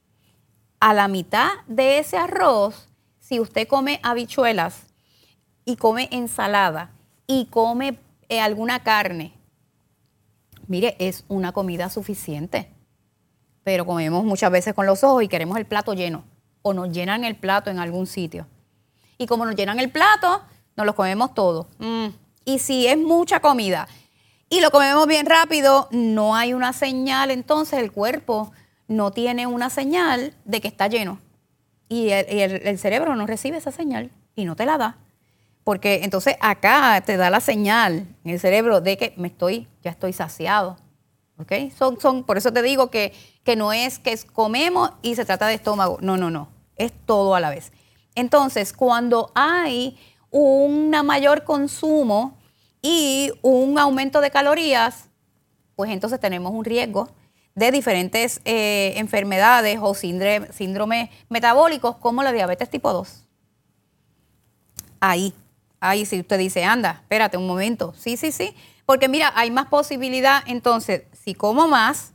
A la mitad de ese arroz, si usted come habichuelas y come ensalada y come alguna carne, mire, es una comida suficiente. Pero comemos muchas veces con los ojos y queremos el plato lleno, o nos llenan el plato en algún sitio. Y como nos llenan el plato, nos lo comemos todo. Y si es mucha comida y lo comemos bien rápido, no hay una señal, entonces el cuerpo no tiene una señal de que está lleno. Y el cerebro no recibe esa señal y no te la da. Porque entonces acá te da la señal en el cerebro de que ya estoy saciado. ¿Ok? Por eso te digo que no es que comemos y se trata de estómago. No. Es todo a la vez. Entonces, cuando hay un mayor consumo y un aumento de calorías, pues entonces tenemos un riesgo de diferentes enfermedades o síndromes metabólicos como la diabetes tipo 2. Ahí si usted dice, anda, espérate un momento. Sí. Porque mira, hay más posibilidad. Entonces, si como más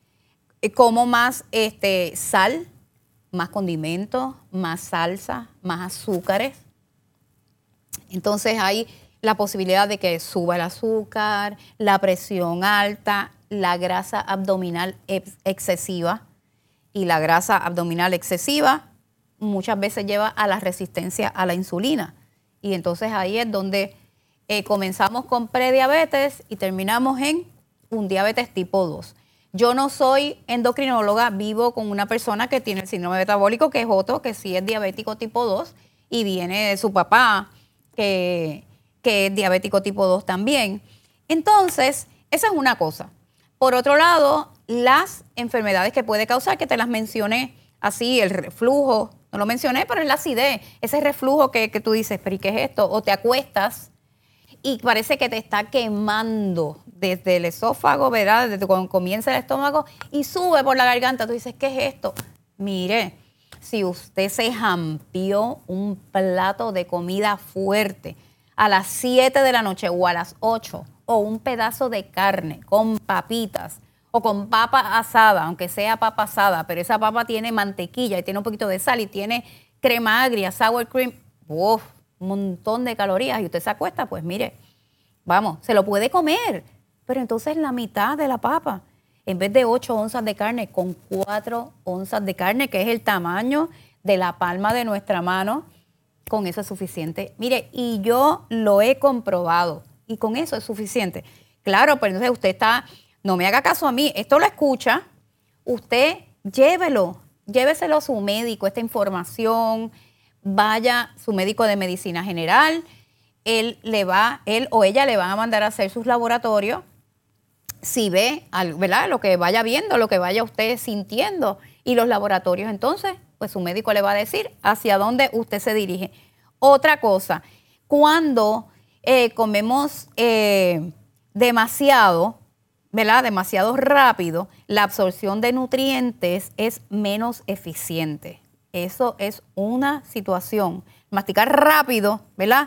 sal, más condimentos, más salsa, más azúcares. Entonces hay la posibilidad de que suba el azúcar, la presión alta, la grasa abdominal excesiva. Y la grasa abdominal excesiva muchas veces lleva a la resistencia a la insulina. Y entonces ahí es donde comenzamos con prediabetes y terminamos en un diabetes tipo 2. Yo no soy endocrinóloga, vivo con una persona que tiene el síndrome metabólico, que es otro, que sí es diabético tipo 2, y viene de su papá, que es diabético tipo 2 también. Entonces, esa es una cosa. Por otro lado, las enfermedades que puede causar, que te las mencioné así, el reflujo, no lo mencioné, pero es la acidez, ese reflujo que tú dices, pero ¿y qué es esto? O te acuestas y parece que te está quemando desde el esófago, ¿verdad? Desde cuando comienza el estómago y sube por la garganta. Tú dices, ¿qué es esto? Mire, si usted se jampió un plato de comida fuerte a las 7 de la noche o a las 8, o un pedazo de carne con papitas o con papa asada, aunque sea papa asada, pero esa papa tiene mantequilla y tiene un poquito de sal y tiene crema agria, sour cream, un montón de calorías, y usted se acuesta, pues mire, vamos, se lo puede comer, pero entonces la mitad de la papa, en vez de 8 onzas de carne, con 4 onzas de carne, que es el tamaño de la palma de nuestra mano, con eso es suficiente. Mire, y yo lo he comprobado, y con eso es suficiente. Claro, pero entonces usted no me haga caso a mí, esto lo escucha, usted lléveselo a su médico, esta información, vaya a su médico de medicina general, él o ella le van a mandar a hacer sus laboratorios, si ve, ¿verdad? Lo que vaya viendo, lo que vaya usted sintiendo, y los laboratorios entonces, pues su médico le va a decir hacia dónde usted se dirige. Otra cosa, cuando comemos demasiado, ¿verdad? Demasiado rápido, la absorción de nutrientes es menos eficiente. Eso es una situación. Masticar rápido, ¿verdad?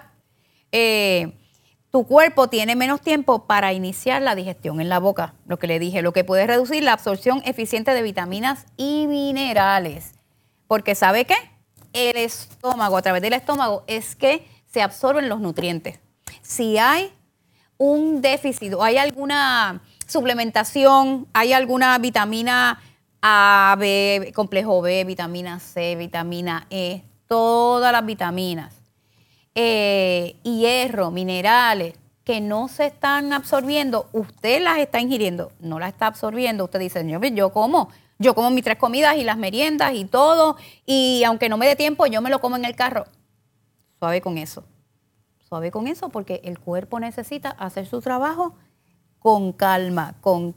Tu cuerpo tiene menos tiempo para iniciar la digestión en la boca, lo que le dije, lo que puede reducir la absorción eficiente de vitaminas y minerales. Porque ¿sabe qué? El estómago, a través del estómago, es que se absorben los nutrientes. Si hay un déficit o hay alguna suplementación, hay alguna vitamina A, B, complejo B, vitamina C, vitamina E, todas las vitaminas, hierro, minerales que no se están absorbiendo, usted las está ingiriendo, no las está absorbiendo, usted dice, yo como mis 3 comidas y las meriendas y todo, y aunque no me dé tiempo, yo me lo como en el carro. Suave con eso porque el cuerpo necesita hacer su trabajo con calma,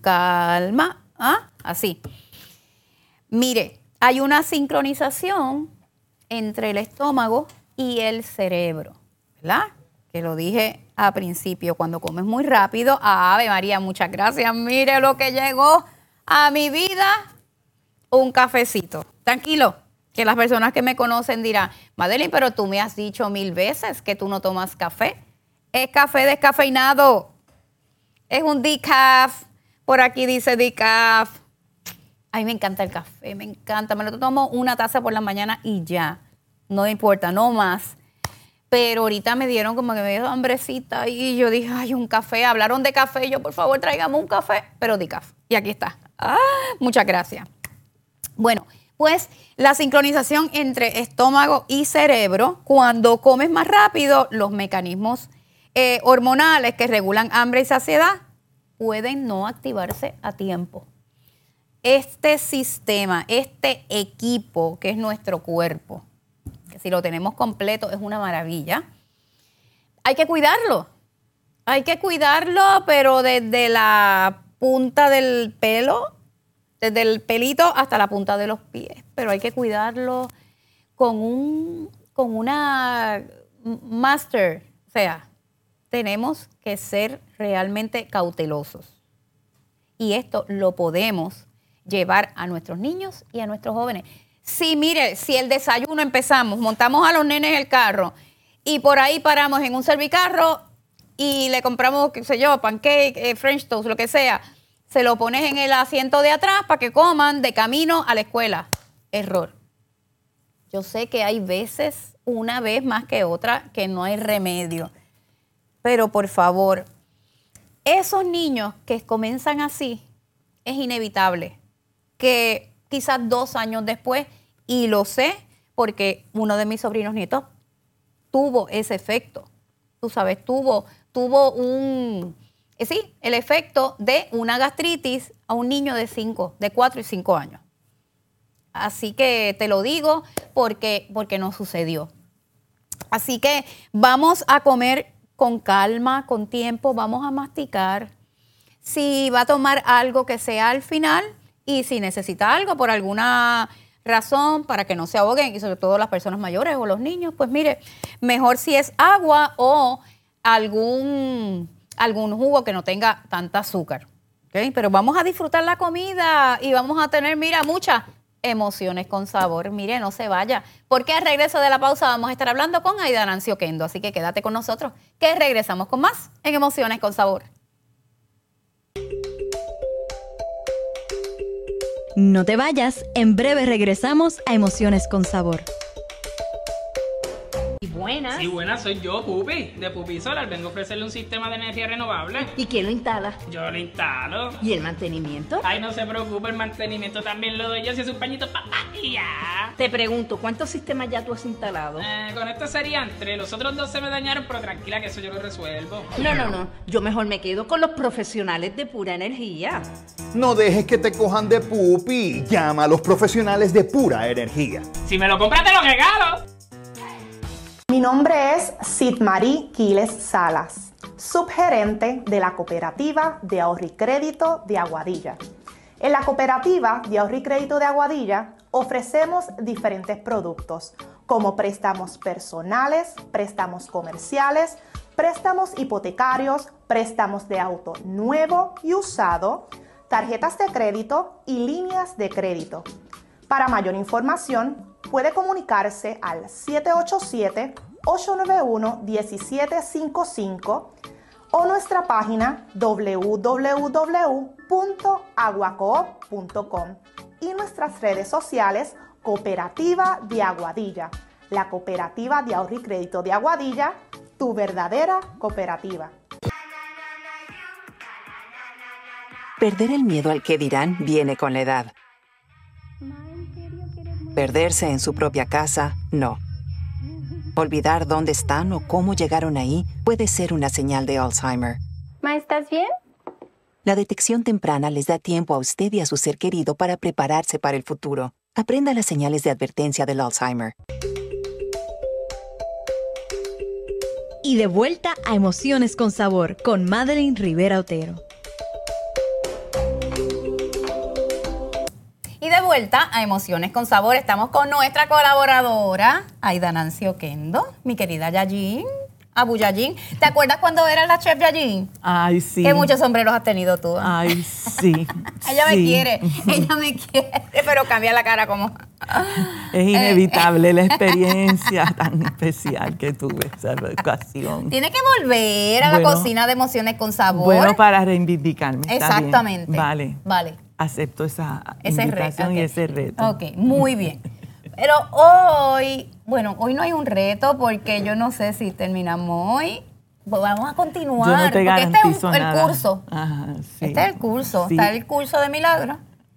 así. Mire, hay una sincronización entre el estómago y el cerebro, ¿verdad? Que lo dije a principio, cuando comes muy rápido, Ave María, muchas gracias, mire lo que llegó a mi vida, un cafecito. Tranquilo, que las personas que me conocen dirán, Madeline, pero tú me has dicho 1000 veces que tú no tomas café. Es café descafeinado, es un decaf, por aquí dice decaf. A mí me encanta el café, me encanta, me lo tomo una taza por la mañana y ya, no importa, no más. Pero ahorita me dieron como que me dio hambrecita y yo dije, ay, un café, hablaron de café, yo por favor tráigame un café, pero decaf. Y aquí está. Muchas gracias. Bueno, pues la sincronización entre estómago y cerebro, cuando comes más rápido, los mecanismos hormonales que regulan hambre y saciedad pueden no activarse a tiempo. Este sistema, este equipo que es nuestro cuerpo, que si lo tenemos completo es una maravilla, hay que cuidarlo, pero desde la punta del pelo, desde el pelito hasta la punta de los pies, pero hay que cuidarlo con una master, o sea, tenemos que ser realmente cautelosos. Y esto lo podemos llevar a nuestros niños y a nuestros jóvenes. Sí, mire, si el desayuno empezamos, montamos a los nenes el carro y por ahí paramos en un servicarro y le compramos, qué sé yo, pancake, French toast, lo que sea, se lo pones en el asiento de atrás para que coman de camino a la escuela. Error. Yo sé que hay veces, una vez más que otra, que no hay remedio. Pero por favor, esos niños que comienzan así, es inevitable que quizás 2 años después, y lo sé porque uno de mis sobrinos nietos tuvo ese efecto. Tú sabes, tuvo el efecto de una gastritis a un niño de 4 y 5 años. Así que te lo digo porque no sucedió. Así que vamos a comer con calma, con tiempo, vamos a masticar. Si va a tomar algo que sea al final y si necesita algo por alguna razón para que no se ahoguen, y sobre todo las personas mayores o los niños, pues mire, mejor si es agua o algún jugo que no tenga tanta azúcar. ¿Okay? Pero vamos a disfrutar la comida y vamos a tener, mira, muchas emociones con sabor. Mire, no se vaya, porque al regreso de la pausa vamos a estar hablando con Aida Nancy Oquendo, así que quédate con nosotros, que regresamos con más en Emociones con Sabor. No te vayas, en breve regresamos a Emociones con Sabor. buenas. Sí, buenas, soy yo, Pupi, de Pupi Solar. Vengo a ofrecerle un sistema de energía renovable. ¿Y quién lo instala? Yo lo instalo. ¿Y el mantenimiento? Ay, no se preocupe, el mantenimiento también lo doy yo, si es un pañito papá y ya. Te pregunto, ¿cuántos sistemas ya tú has instalado? Con esto serían 3, los otros 2 se me dañaron, pero tranquila que eso yo lo resuelvo. No, yo mejor me quedo con los profesionales de Pura Energía. No dejes que te cojan de pupi. Llama a los profesionales de Pura Energía. Si me lo compras te lo regalo. Mi nombre es Sidmarí Quiles Salas, subgerente de la Cooperativa de Ahorro y Crédito de Aguadilla. En la Cooperativa de Ahorro y Crédito de Aguadilla ofrecemos diferentes productos como préstamos personales, préstamos comerciales, préstamos hipotecarios, préstamos de auto nuevo y usado, tarjetas de crédito y líneas de crédito. Para mayor información, puede comunicarse al 787-891-1755 o nuestra página www.aguacoop.com y nuestras redes sociales Cooperativa de Aguadilla, la Cooperativa de Ahorro y Crédito de Aguadilla, tu verdadera cooperativa. Perder el miedo al que dirán viene con la edad. Perderse en su propia casa, no. Olvidar dónde están o cómo llegaron ahí puede ser una señal de Alzheimer. Ma, ¿estás bien? La detección temprana les da tiempo a usted y a su ser querido para prepararse para el futuro. Aprenda las señales de advertencia del Alzheimer. Y de vuelta a Emociones con Sabor con Madeline Rivera Otero. Y de vuelta a Emociones con Sabor, estamos con nuestra colaboradora, Aida Nancy Oquendo, mi querida Yajin, Abu Yajin. ¿Te acuerdas cuando era la chef Yajin? Ay, sí. Que muchos sombreros has tenido tú. Ay, sí. Ella me quiere, pero cambia la cara como... Es inevitable la experiencia tan especial que tuve esa ocasión. Tiene que volver a la cocina de Emociones con Sabor. Bueno, para reivindicarme. Exactamente. Vale. Acepto esa invitación y ese reto. Ok, muy bien. Pero hoy no hay un reto porque yo no sé si terminamos hoy. Pues vamos a continuar. Yo no te garantizo porque este es nada. el curso. Ajá, sí. Este es el curso. Sí. Está el curso de milagros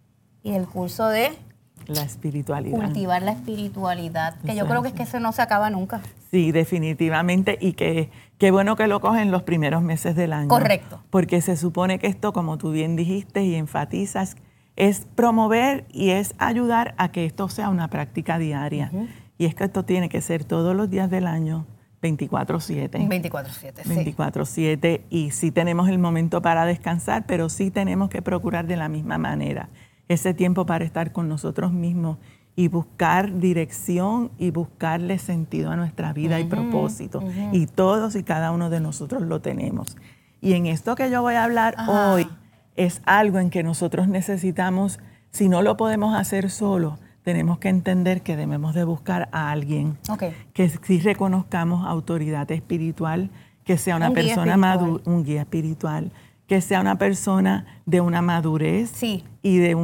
y el curso de la espiritualidad. Cultivar la espiritualidad. Que yo creo que es que eso no se acaba nunca. Sí, definitivamente. Y qué bueno que lo cogen los primeros meses del año. Correcto. Porque se supone que esto, como tú bien dijiste y enfatizas, es promover y es ayudar a que esto sea una práctica diaria. Y es que esto tiene que ser todos los días del año, 24/7. 24/7, sí. 24/7. Y sí tenemos el momento para descansar, pero sí tenemos que procurar de la misma manera ese tiempo para estar con nosotros mismos y buscar dirección y buscarle sentido a nuestra vida y propósito. Y todos y cada uno de nosotros lo tenemos. Y en esto que yo voy a hablar hoy es algo en que nosotros necesitamos, si no lo podemos hacer solo, tenemos que entender que debemos de buscar a alguien que sí reconozcamos autoridad espiritual, que sea una persona madura, un guía espiritual, que sea una persona de una madurez y de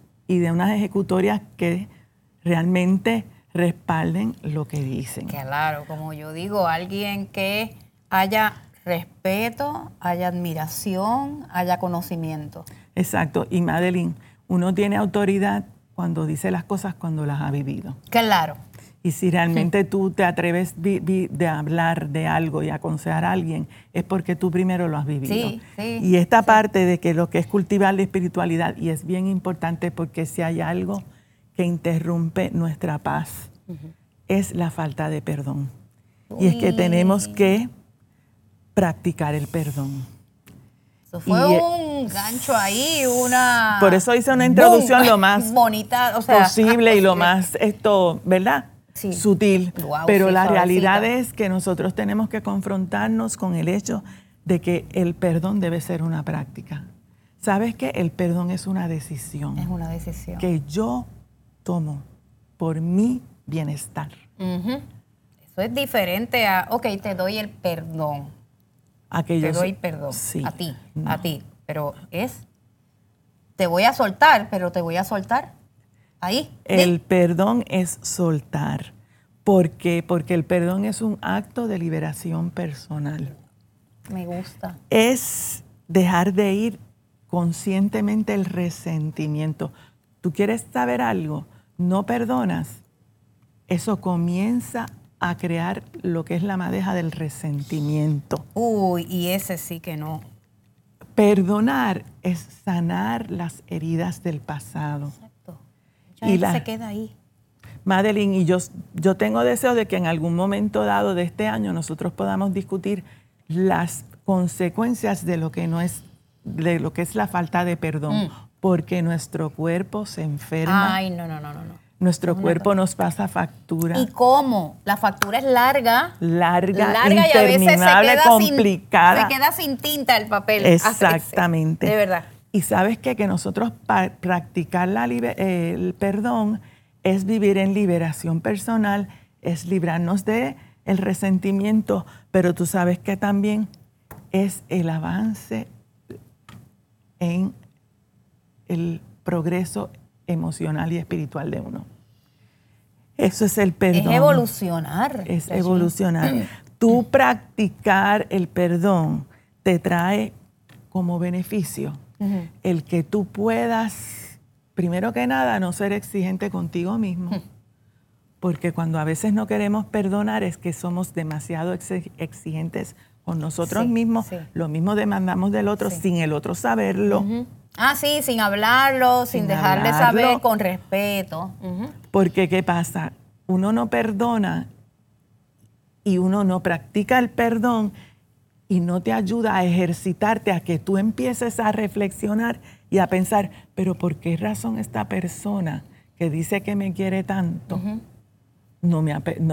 unas ejecutorias que realmente respalden lo que dicen. Claro, como yo digo, alguien que haya respeto, haya admiración, haya conocimiento. Exacto. Y Madeline, uno tiene autoridad cuando dice las cosas cuando las ha vivido. Claro. Y si realmente tú te atreves de hablar de algo y aconsejar a alguien, es porque tú primero lo has vivido. Sí. Y esta parte de que lo que es cultivar la espiritualidad, y es bien importante porque si hay algo que interrumpe nuestra paz, es la falta de perdón. Y es que tenemos que practicar el perdón. Eso fue un gancho ahí, una... Por eso hice una introducción lo más bonita, posible y lo más, ¿verdad? Sí. Sutil. Wow, pero sí, la suavecita. realidad es que nosotros tenemos que confrontarnos con el hecho de que el perdón debe ser una práctica. ¿Sabes qué? El perdón es una decisión. Es una decisión. Que yo tomo por mi bienestar. Eso es diferente a, te doy el perdón. Te doy perdón. Sí, a ti. Pero te voy a soltar, pero te voy a soltar ahí. El perdón es soltar. ¿Por qué? Porque el perdón es un acto de liberación personal. Me gusta. Es dejar de ir conscientemente el resentimiento. ¿Tú quieres saber algo? No perdonas. Eso comienza a crear lo que es la madeja del resentimiento. Uy, y ese sí que no. Perdonar es sanar las heridas del pasado. Exacto. Ya Y se queda ahí. Madeline, y yo tengo deseo de que en algún momento dado de este año nosotros podamos discutir las consecuencias de lo que no es, de lo que es la falta de perdón, porque nuestro cuerpo se enferma. Ay, no. Nuestro cuerpo nos pasa factura. ¿Y cómo? La factura es larga, interminable, y a veces complicada. se queda sin tinta el papel. Exactamente. De verdad. Y sabes qué? Que nosotros practicar el perdón es vivir en liberación personal, es librarnos de el resentimiento, pero tú sabes que también es el avance en el progreso emocional y espiritual de uno. Eso es el perdón. Es evolucionar. Es evolucionar. Tú practicar el perdón te trae como beneficio el que tú puedas, primero que nada, no ser exigente contigo mismo. Porque cuando a veces no queremos perdonar es que somos demasiado exigentes con nosotros mismos. Sí. Lo mismo demandamos del otro sin el otro saberlo. Sí, sin hablarlo, sin dejarle saber, con respeto. Porque, ¿qué pasa? Uno no perdona y uno no practica el perdón y no te ayuda a ejercitarte, a que tú empieces a reflexionar y a pensar, pero ¿por qué razón esta persona que dice que me quiere tanto me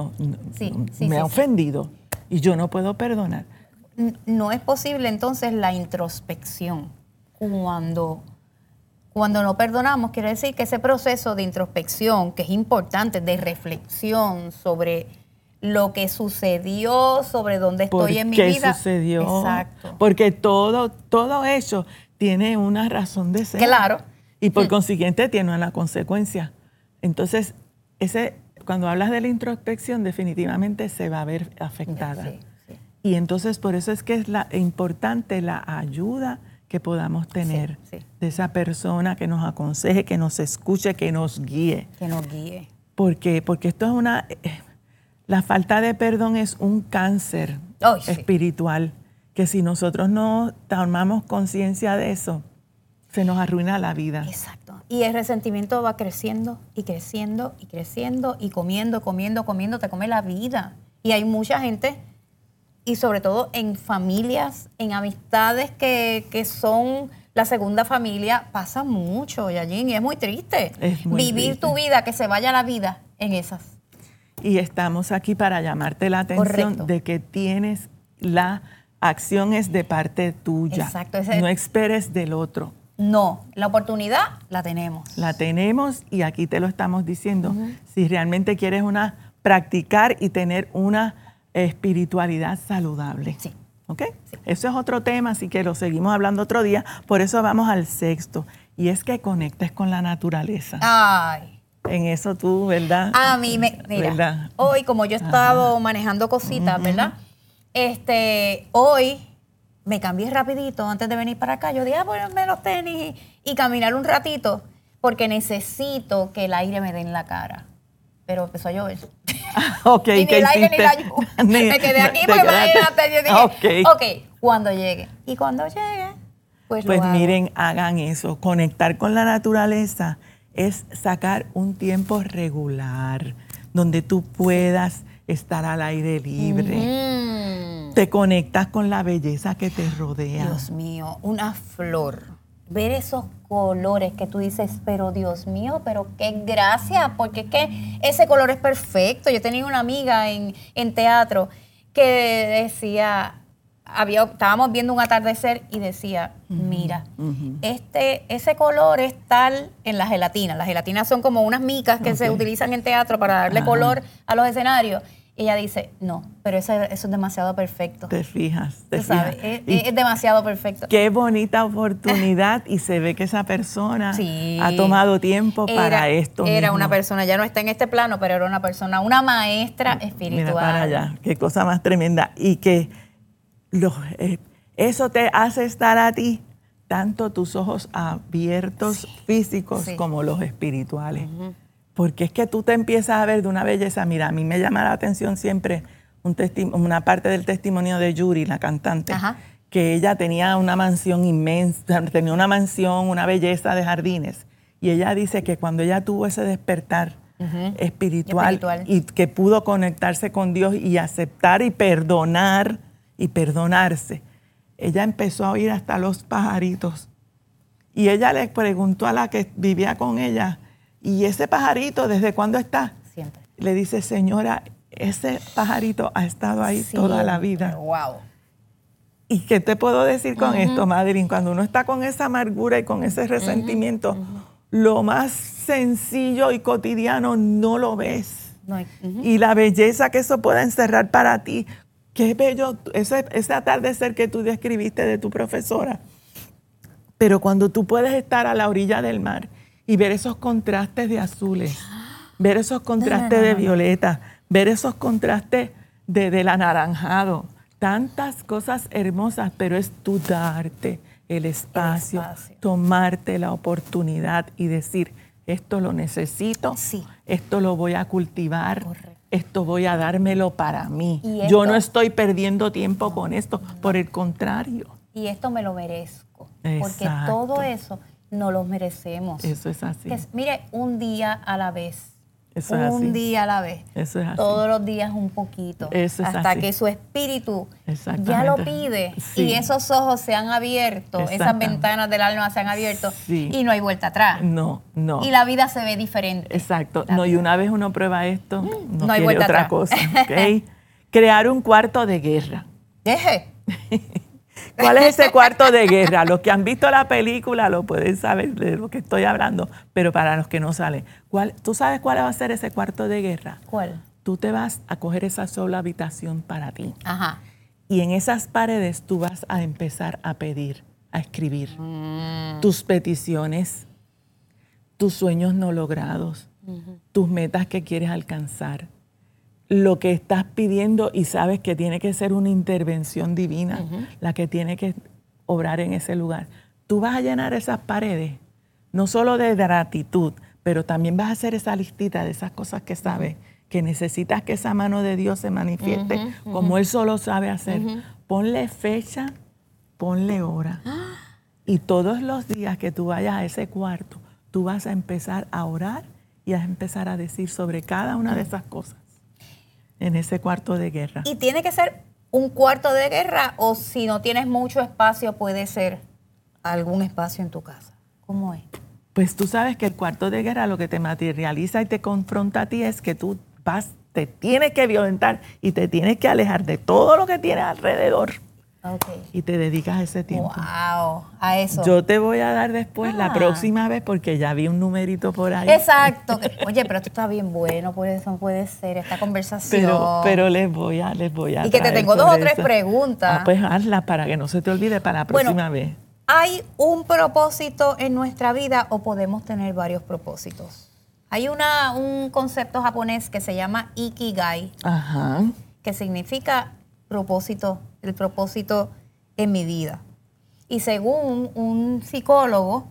ha ofendido y yo no puedo perdonar? No es posible entonces la introspección. Cuando no perdonamos, quiere decir que ese proceso de introspección, que es importante, de reflexión sobre lo que sucedió, sobre dónde estoy en mi vida. ¿Por qué sucedió? Exacto. Porque todo eso tiene una razón de ser. Claro. Y por consiguiente tiene una consecuencia. Entonces, cuando hablas de la introspección, definitivamente se va a ver afectada. Sí. Y entonces, por eso es que es importante la ayuda que podamos tener de esa persona que nos aconseje, que nos escuche, que nos guíe. Que nos guíe. Porque esto es la falta de perdón es un cáncer espiritual, que si nosotros no tomamos conciencia de eso, se nos arruina la vida. Exacto. Y el resentimiento va creciendo y creciendo y creciendo y comiendo, te come la vida. Y hay mucha gente, y sobre todo en familias, en amistades que son la segunda familia, pasa mucho, Yajin, y es muy triste. Vivir tu vida, que se vaya la vida en esas. Y estamos aquí para llamarte la atención de que la acción es de parte tuya. Exacto. No esperes del otro. No, la oportunidad la tenemos. La tenemos y aquí te lo estamos diciendo. Si realmente quieres practicar y tener una espiritualidad saludable. Sí. ¿Ok? Sí. Eso es otro tema, así que lo seguimos hablando otro día. Por eso vamos al sexto. Y es que conectes con la naturaleza. Ay. En eso tú, ¿verdad? A mí, mira, ¿verdad? Hoy como yo he estado manejando cositas, ¿verdad? Hoy me cambié rapidito antes de venir para acá. Yo dije, ponerme los tenis y caminar un ratito porque necesito que el aire me dé en la cara. Pero empezó a llover. Ok, y ni el aire ni la lluvia. Me quedé aquí porque imagínate, yo dije, ok, cuando llegue. Y cuando llegue, pues lo hago. Miren, hagan eso. Conectar con la naturaleza es sacar un tiempo regular donde tú puedas estar al aire libre. Te conectas con la belleza que te rodea. Dios mío, una flor. Ver esos colores que tú dices, pero Dios mío, pero qué gracia, porque es que ese color es perfecto. Yo tenía una amiga en teatro que decía, estábamos viendo un atardecer y decía, mira, ese color es tal en la gelatina. Las gelatinas son como unas micas que se utilizan en teatro para darle color a los escenarios. Ella dice, no, pero eso es demasiado perfecto. Te fijas. Tú sabes, es demasiado perfecto. Qué bonita oportunidad y se ve que esa persona ha tomado tiempo para esto. Era mismo. una persona, ya no está en este plano, pero era una persona, una maestra espiritual. Mira para allá, qué cosa más tremenda. Y que eso te hace estar a ti, tanto tus ojos abiertos físicos como los espirituales. Porque es que tú te empiezas a ver de una belleza. Mira, a mí me llama la atención siempre una parte del testimonio de Yuri, la cantante, que ella tenía una mansión inmensa, tenía una mansión, una belleza de jardines. Y ella dice que cuando ella tuvo ese despertar espiritual y que pudo conectarse con Dios y aceptar y perdonar y perdonarse, ella empezó a oír hasta los pajaritos. Y ella le preguntó a la que vivía con ella, ¿y ese pajarito desde cuándo está? Siempre. Le dice, señora, ese pajarito ha estado ahí toda la vida. Wow. ¿Y qué te puedo decir con esto, Madeline? Cuando uno está con esa amargura y con ese resentimiento, lo más sencillo y cotidiano no lo ves. No, y la belleza que eso pueda encerrar para ti, qué bello, ese atardecer que tú describiste de tu profesora. Pero cuando tú puedes estar a la orilla del mar y ver esos contrastes de azules, ver esos contrastes de violeta, ver esos contrastes del anaranjado, tantas cosas hermosas, pero es tú darte el espacio, tomarte la oportunidad y decir, esto lo necesito, esto lo voy a cultivar, esto voy a dármelo para mí. Yo no estoy perdiendo tiempo con esto, por el contrario. Y esto me lo merezco, porque Exacto. todo eso no lo merecemos. Eso es así. Mire, un día a la vez. Eso es así. Un día a la vez. Eso es así. Todos los días un poquito. Eso es hasta así. que su espíritu ya Exactamente. lo pide. Sí. Y esos ojos se han abierto, esas Exactamente. ventanas del alma se han abierto. Sí. Y no hay vuelta atrás. No. Y la vida se ve diferente. Exacto. No, y una vez uno prueba esto, no hay quiere vuelta otra atrás. cosa. ¿Okay? Crear un cuarto de guerra. Deje. ¿Cuál es ese cuarto de guerra? Los que han visto la película lo pueden saber de lo que estoy hablando, pero para los que no salen, ¿tú sabes cuál va a ser ese cuarto de guerra? ¿Cuál? Tú te vas a coger esa sola habitación para ti. Ajá. Y en esas paredes tú vas a empezar a pedir, a escribir tus peticiones, tus sueños no logrados, tus metas que quieres alcanzar, lo que estás pidiendo y sabes que tiene que ser una intervención divina, la que tiene que obrar en ese lugar. Tú vas a llenar esas paredes, no solo de gratitud, pero también vas a hacer esa listita de esas cosas que sabes, que necesitas que esa mano de Dios se manifieste como Él solo sabe hacer. Ponle fecha, ponle hora. Y todos los días que tú vayas a ese cuarto, tú vas a empezar a orar y a empezar a decir sobre cada una de esas cosas en ese cuarto de guerra. ¿Y tiene que ser un cuarto de guerra o si no tienes mucho espacio puede ser algún espacio en tu casa? ¿Cómo es? Pues tú sabes que el cuarto de guerra lo que te materializa y te confronta a ti es que tú te tienes que violentar y te tienes que alejar de todo lo que tienes alrededor. Okay. Y te dedicas ese tiempo. ¡Wow! A eso. Yo te voy a dar después la próxima vez porque ya vi un numerito por ahí. Exacto. Oye, pero esto está bien bueno, por eso no puede ser esta conversación. Pero les voy a Y que te tengo 2 o 3 preguntas. Pues hazlas para que no se te olvide para la próxima vez. ¿Hay un propósito en nuestra vida o podemos tener varios propósitos? Hay un concepto japonés que se llama Ikigai, que significa propósito, el propósito en mi vida. Y según un psicólogo,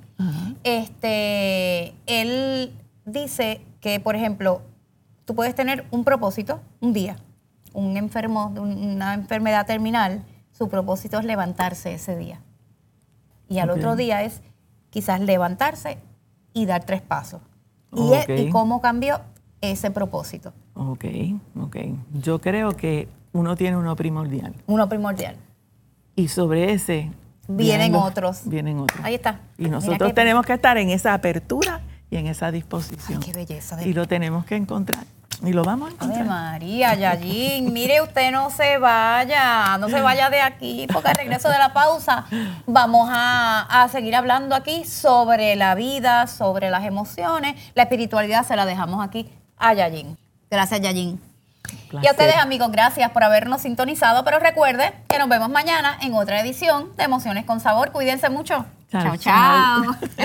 él dice que, por ejemplo, tú puedes tener un propósito un día. Un enfermo de una enfermedad terminal, su propósito es levantarse ese día. Y al otro día es quizás levantarse y dar 3 pasos. ¿Y cómo cambió ese propósito? Ok. Yo creo que uno tiene uno primordial. Uno primordial. Y sobre ese vienen otros. Ahí está. Y nosotros tenemos que estar en esa apertura y en esa disposición. Ay, qué belleza. Y lo tenemos que encontrar. Y lo vamos a encontrar. Ave María, Yayín, mire, usted no se vaya de aquí, porque al regreso de la pausa vamos a seguir hablando aquí sobre la vida, sobre las emociones. La espiritualidad se la dejamos aquí a Yayín. Gracias, Yayín. Y a ustedes, amigos, gracias por habernos sintonizado, pero recuerde que nos vemos mañana en otra edición de Emociones con Sabor. Cuídense mucho. Chao, chao.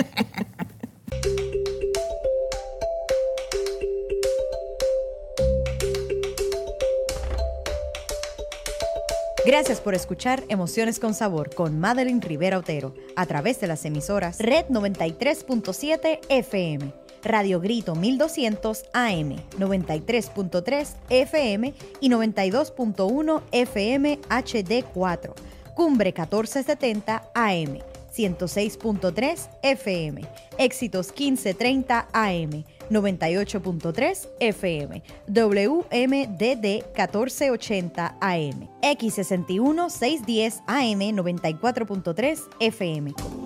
Gracias por escuchar Emociones con Sabor con Madeline Rivera Otero a través de las emisoras Red 93.7 FM, Radio Grito 1200 AM, 93.3 FM y 92.1 FM HD4, Cumbre 1470 AM, 106.3 FM, Éxitos 1530 AM, 98.3 FM, WMDD 1480 AM, X61 610 AM, 94.3 FM.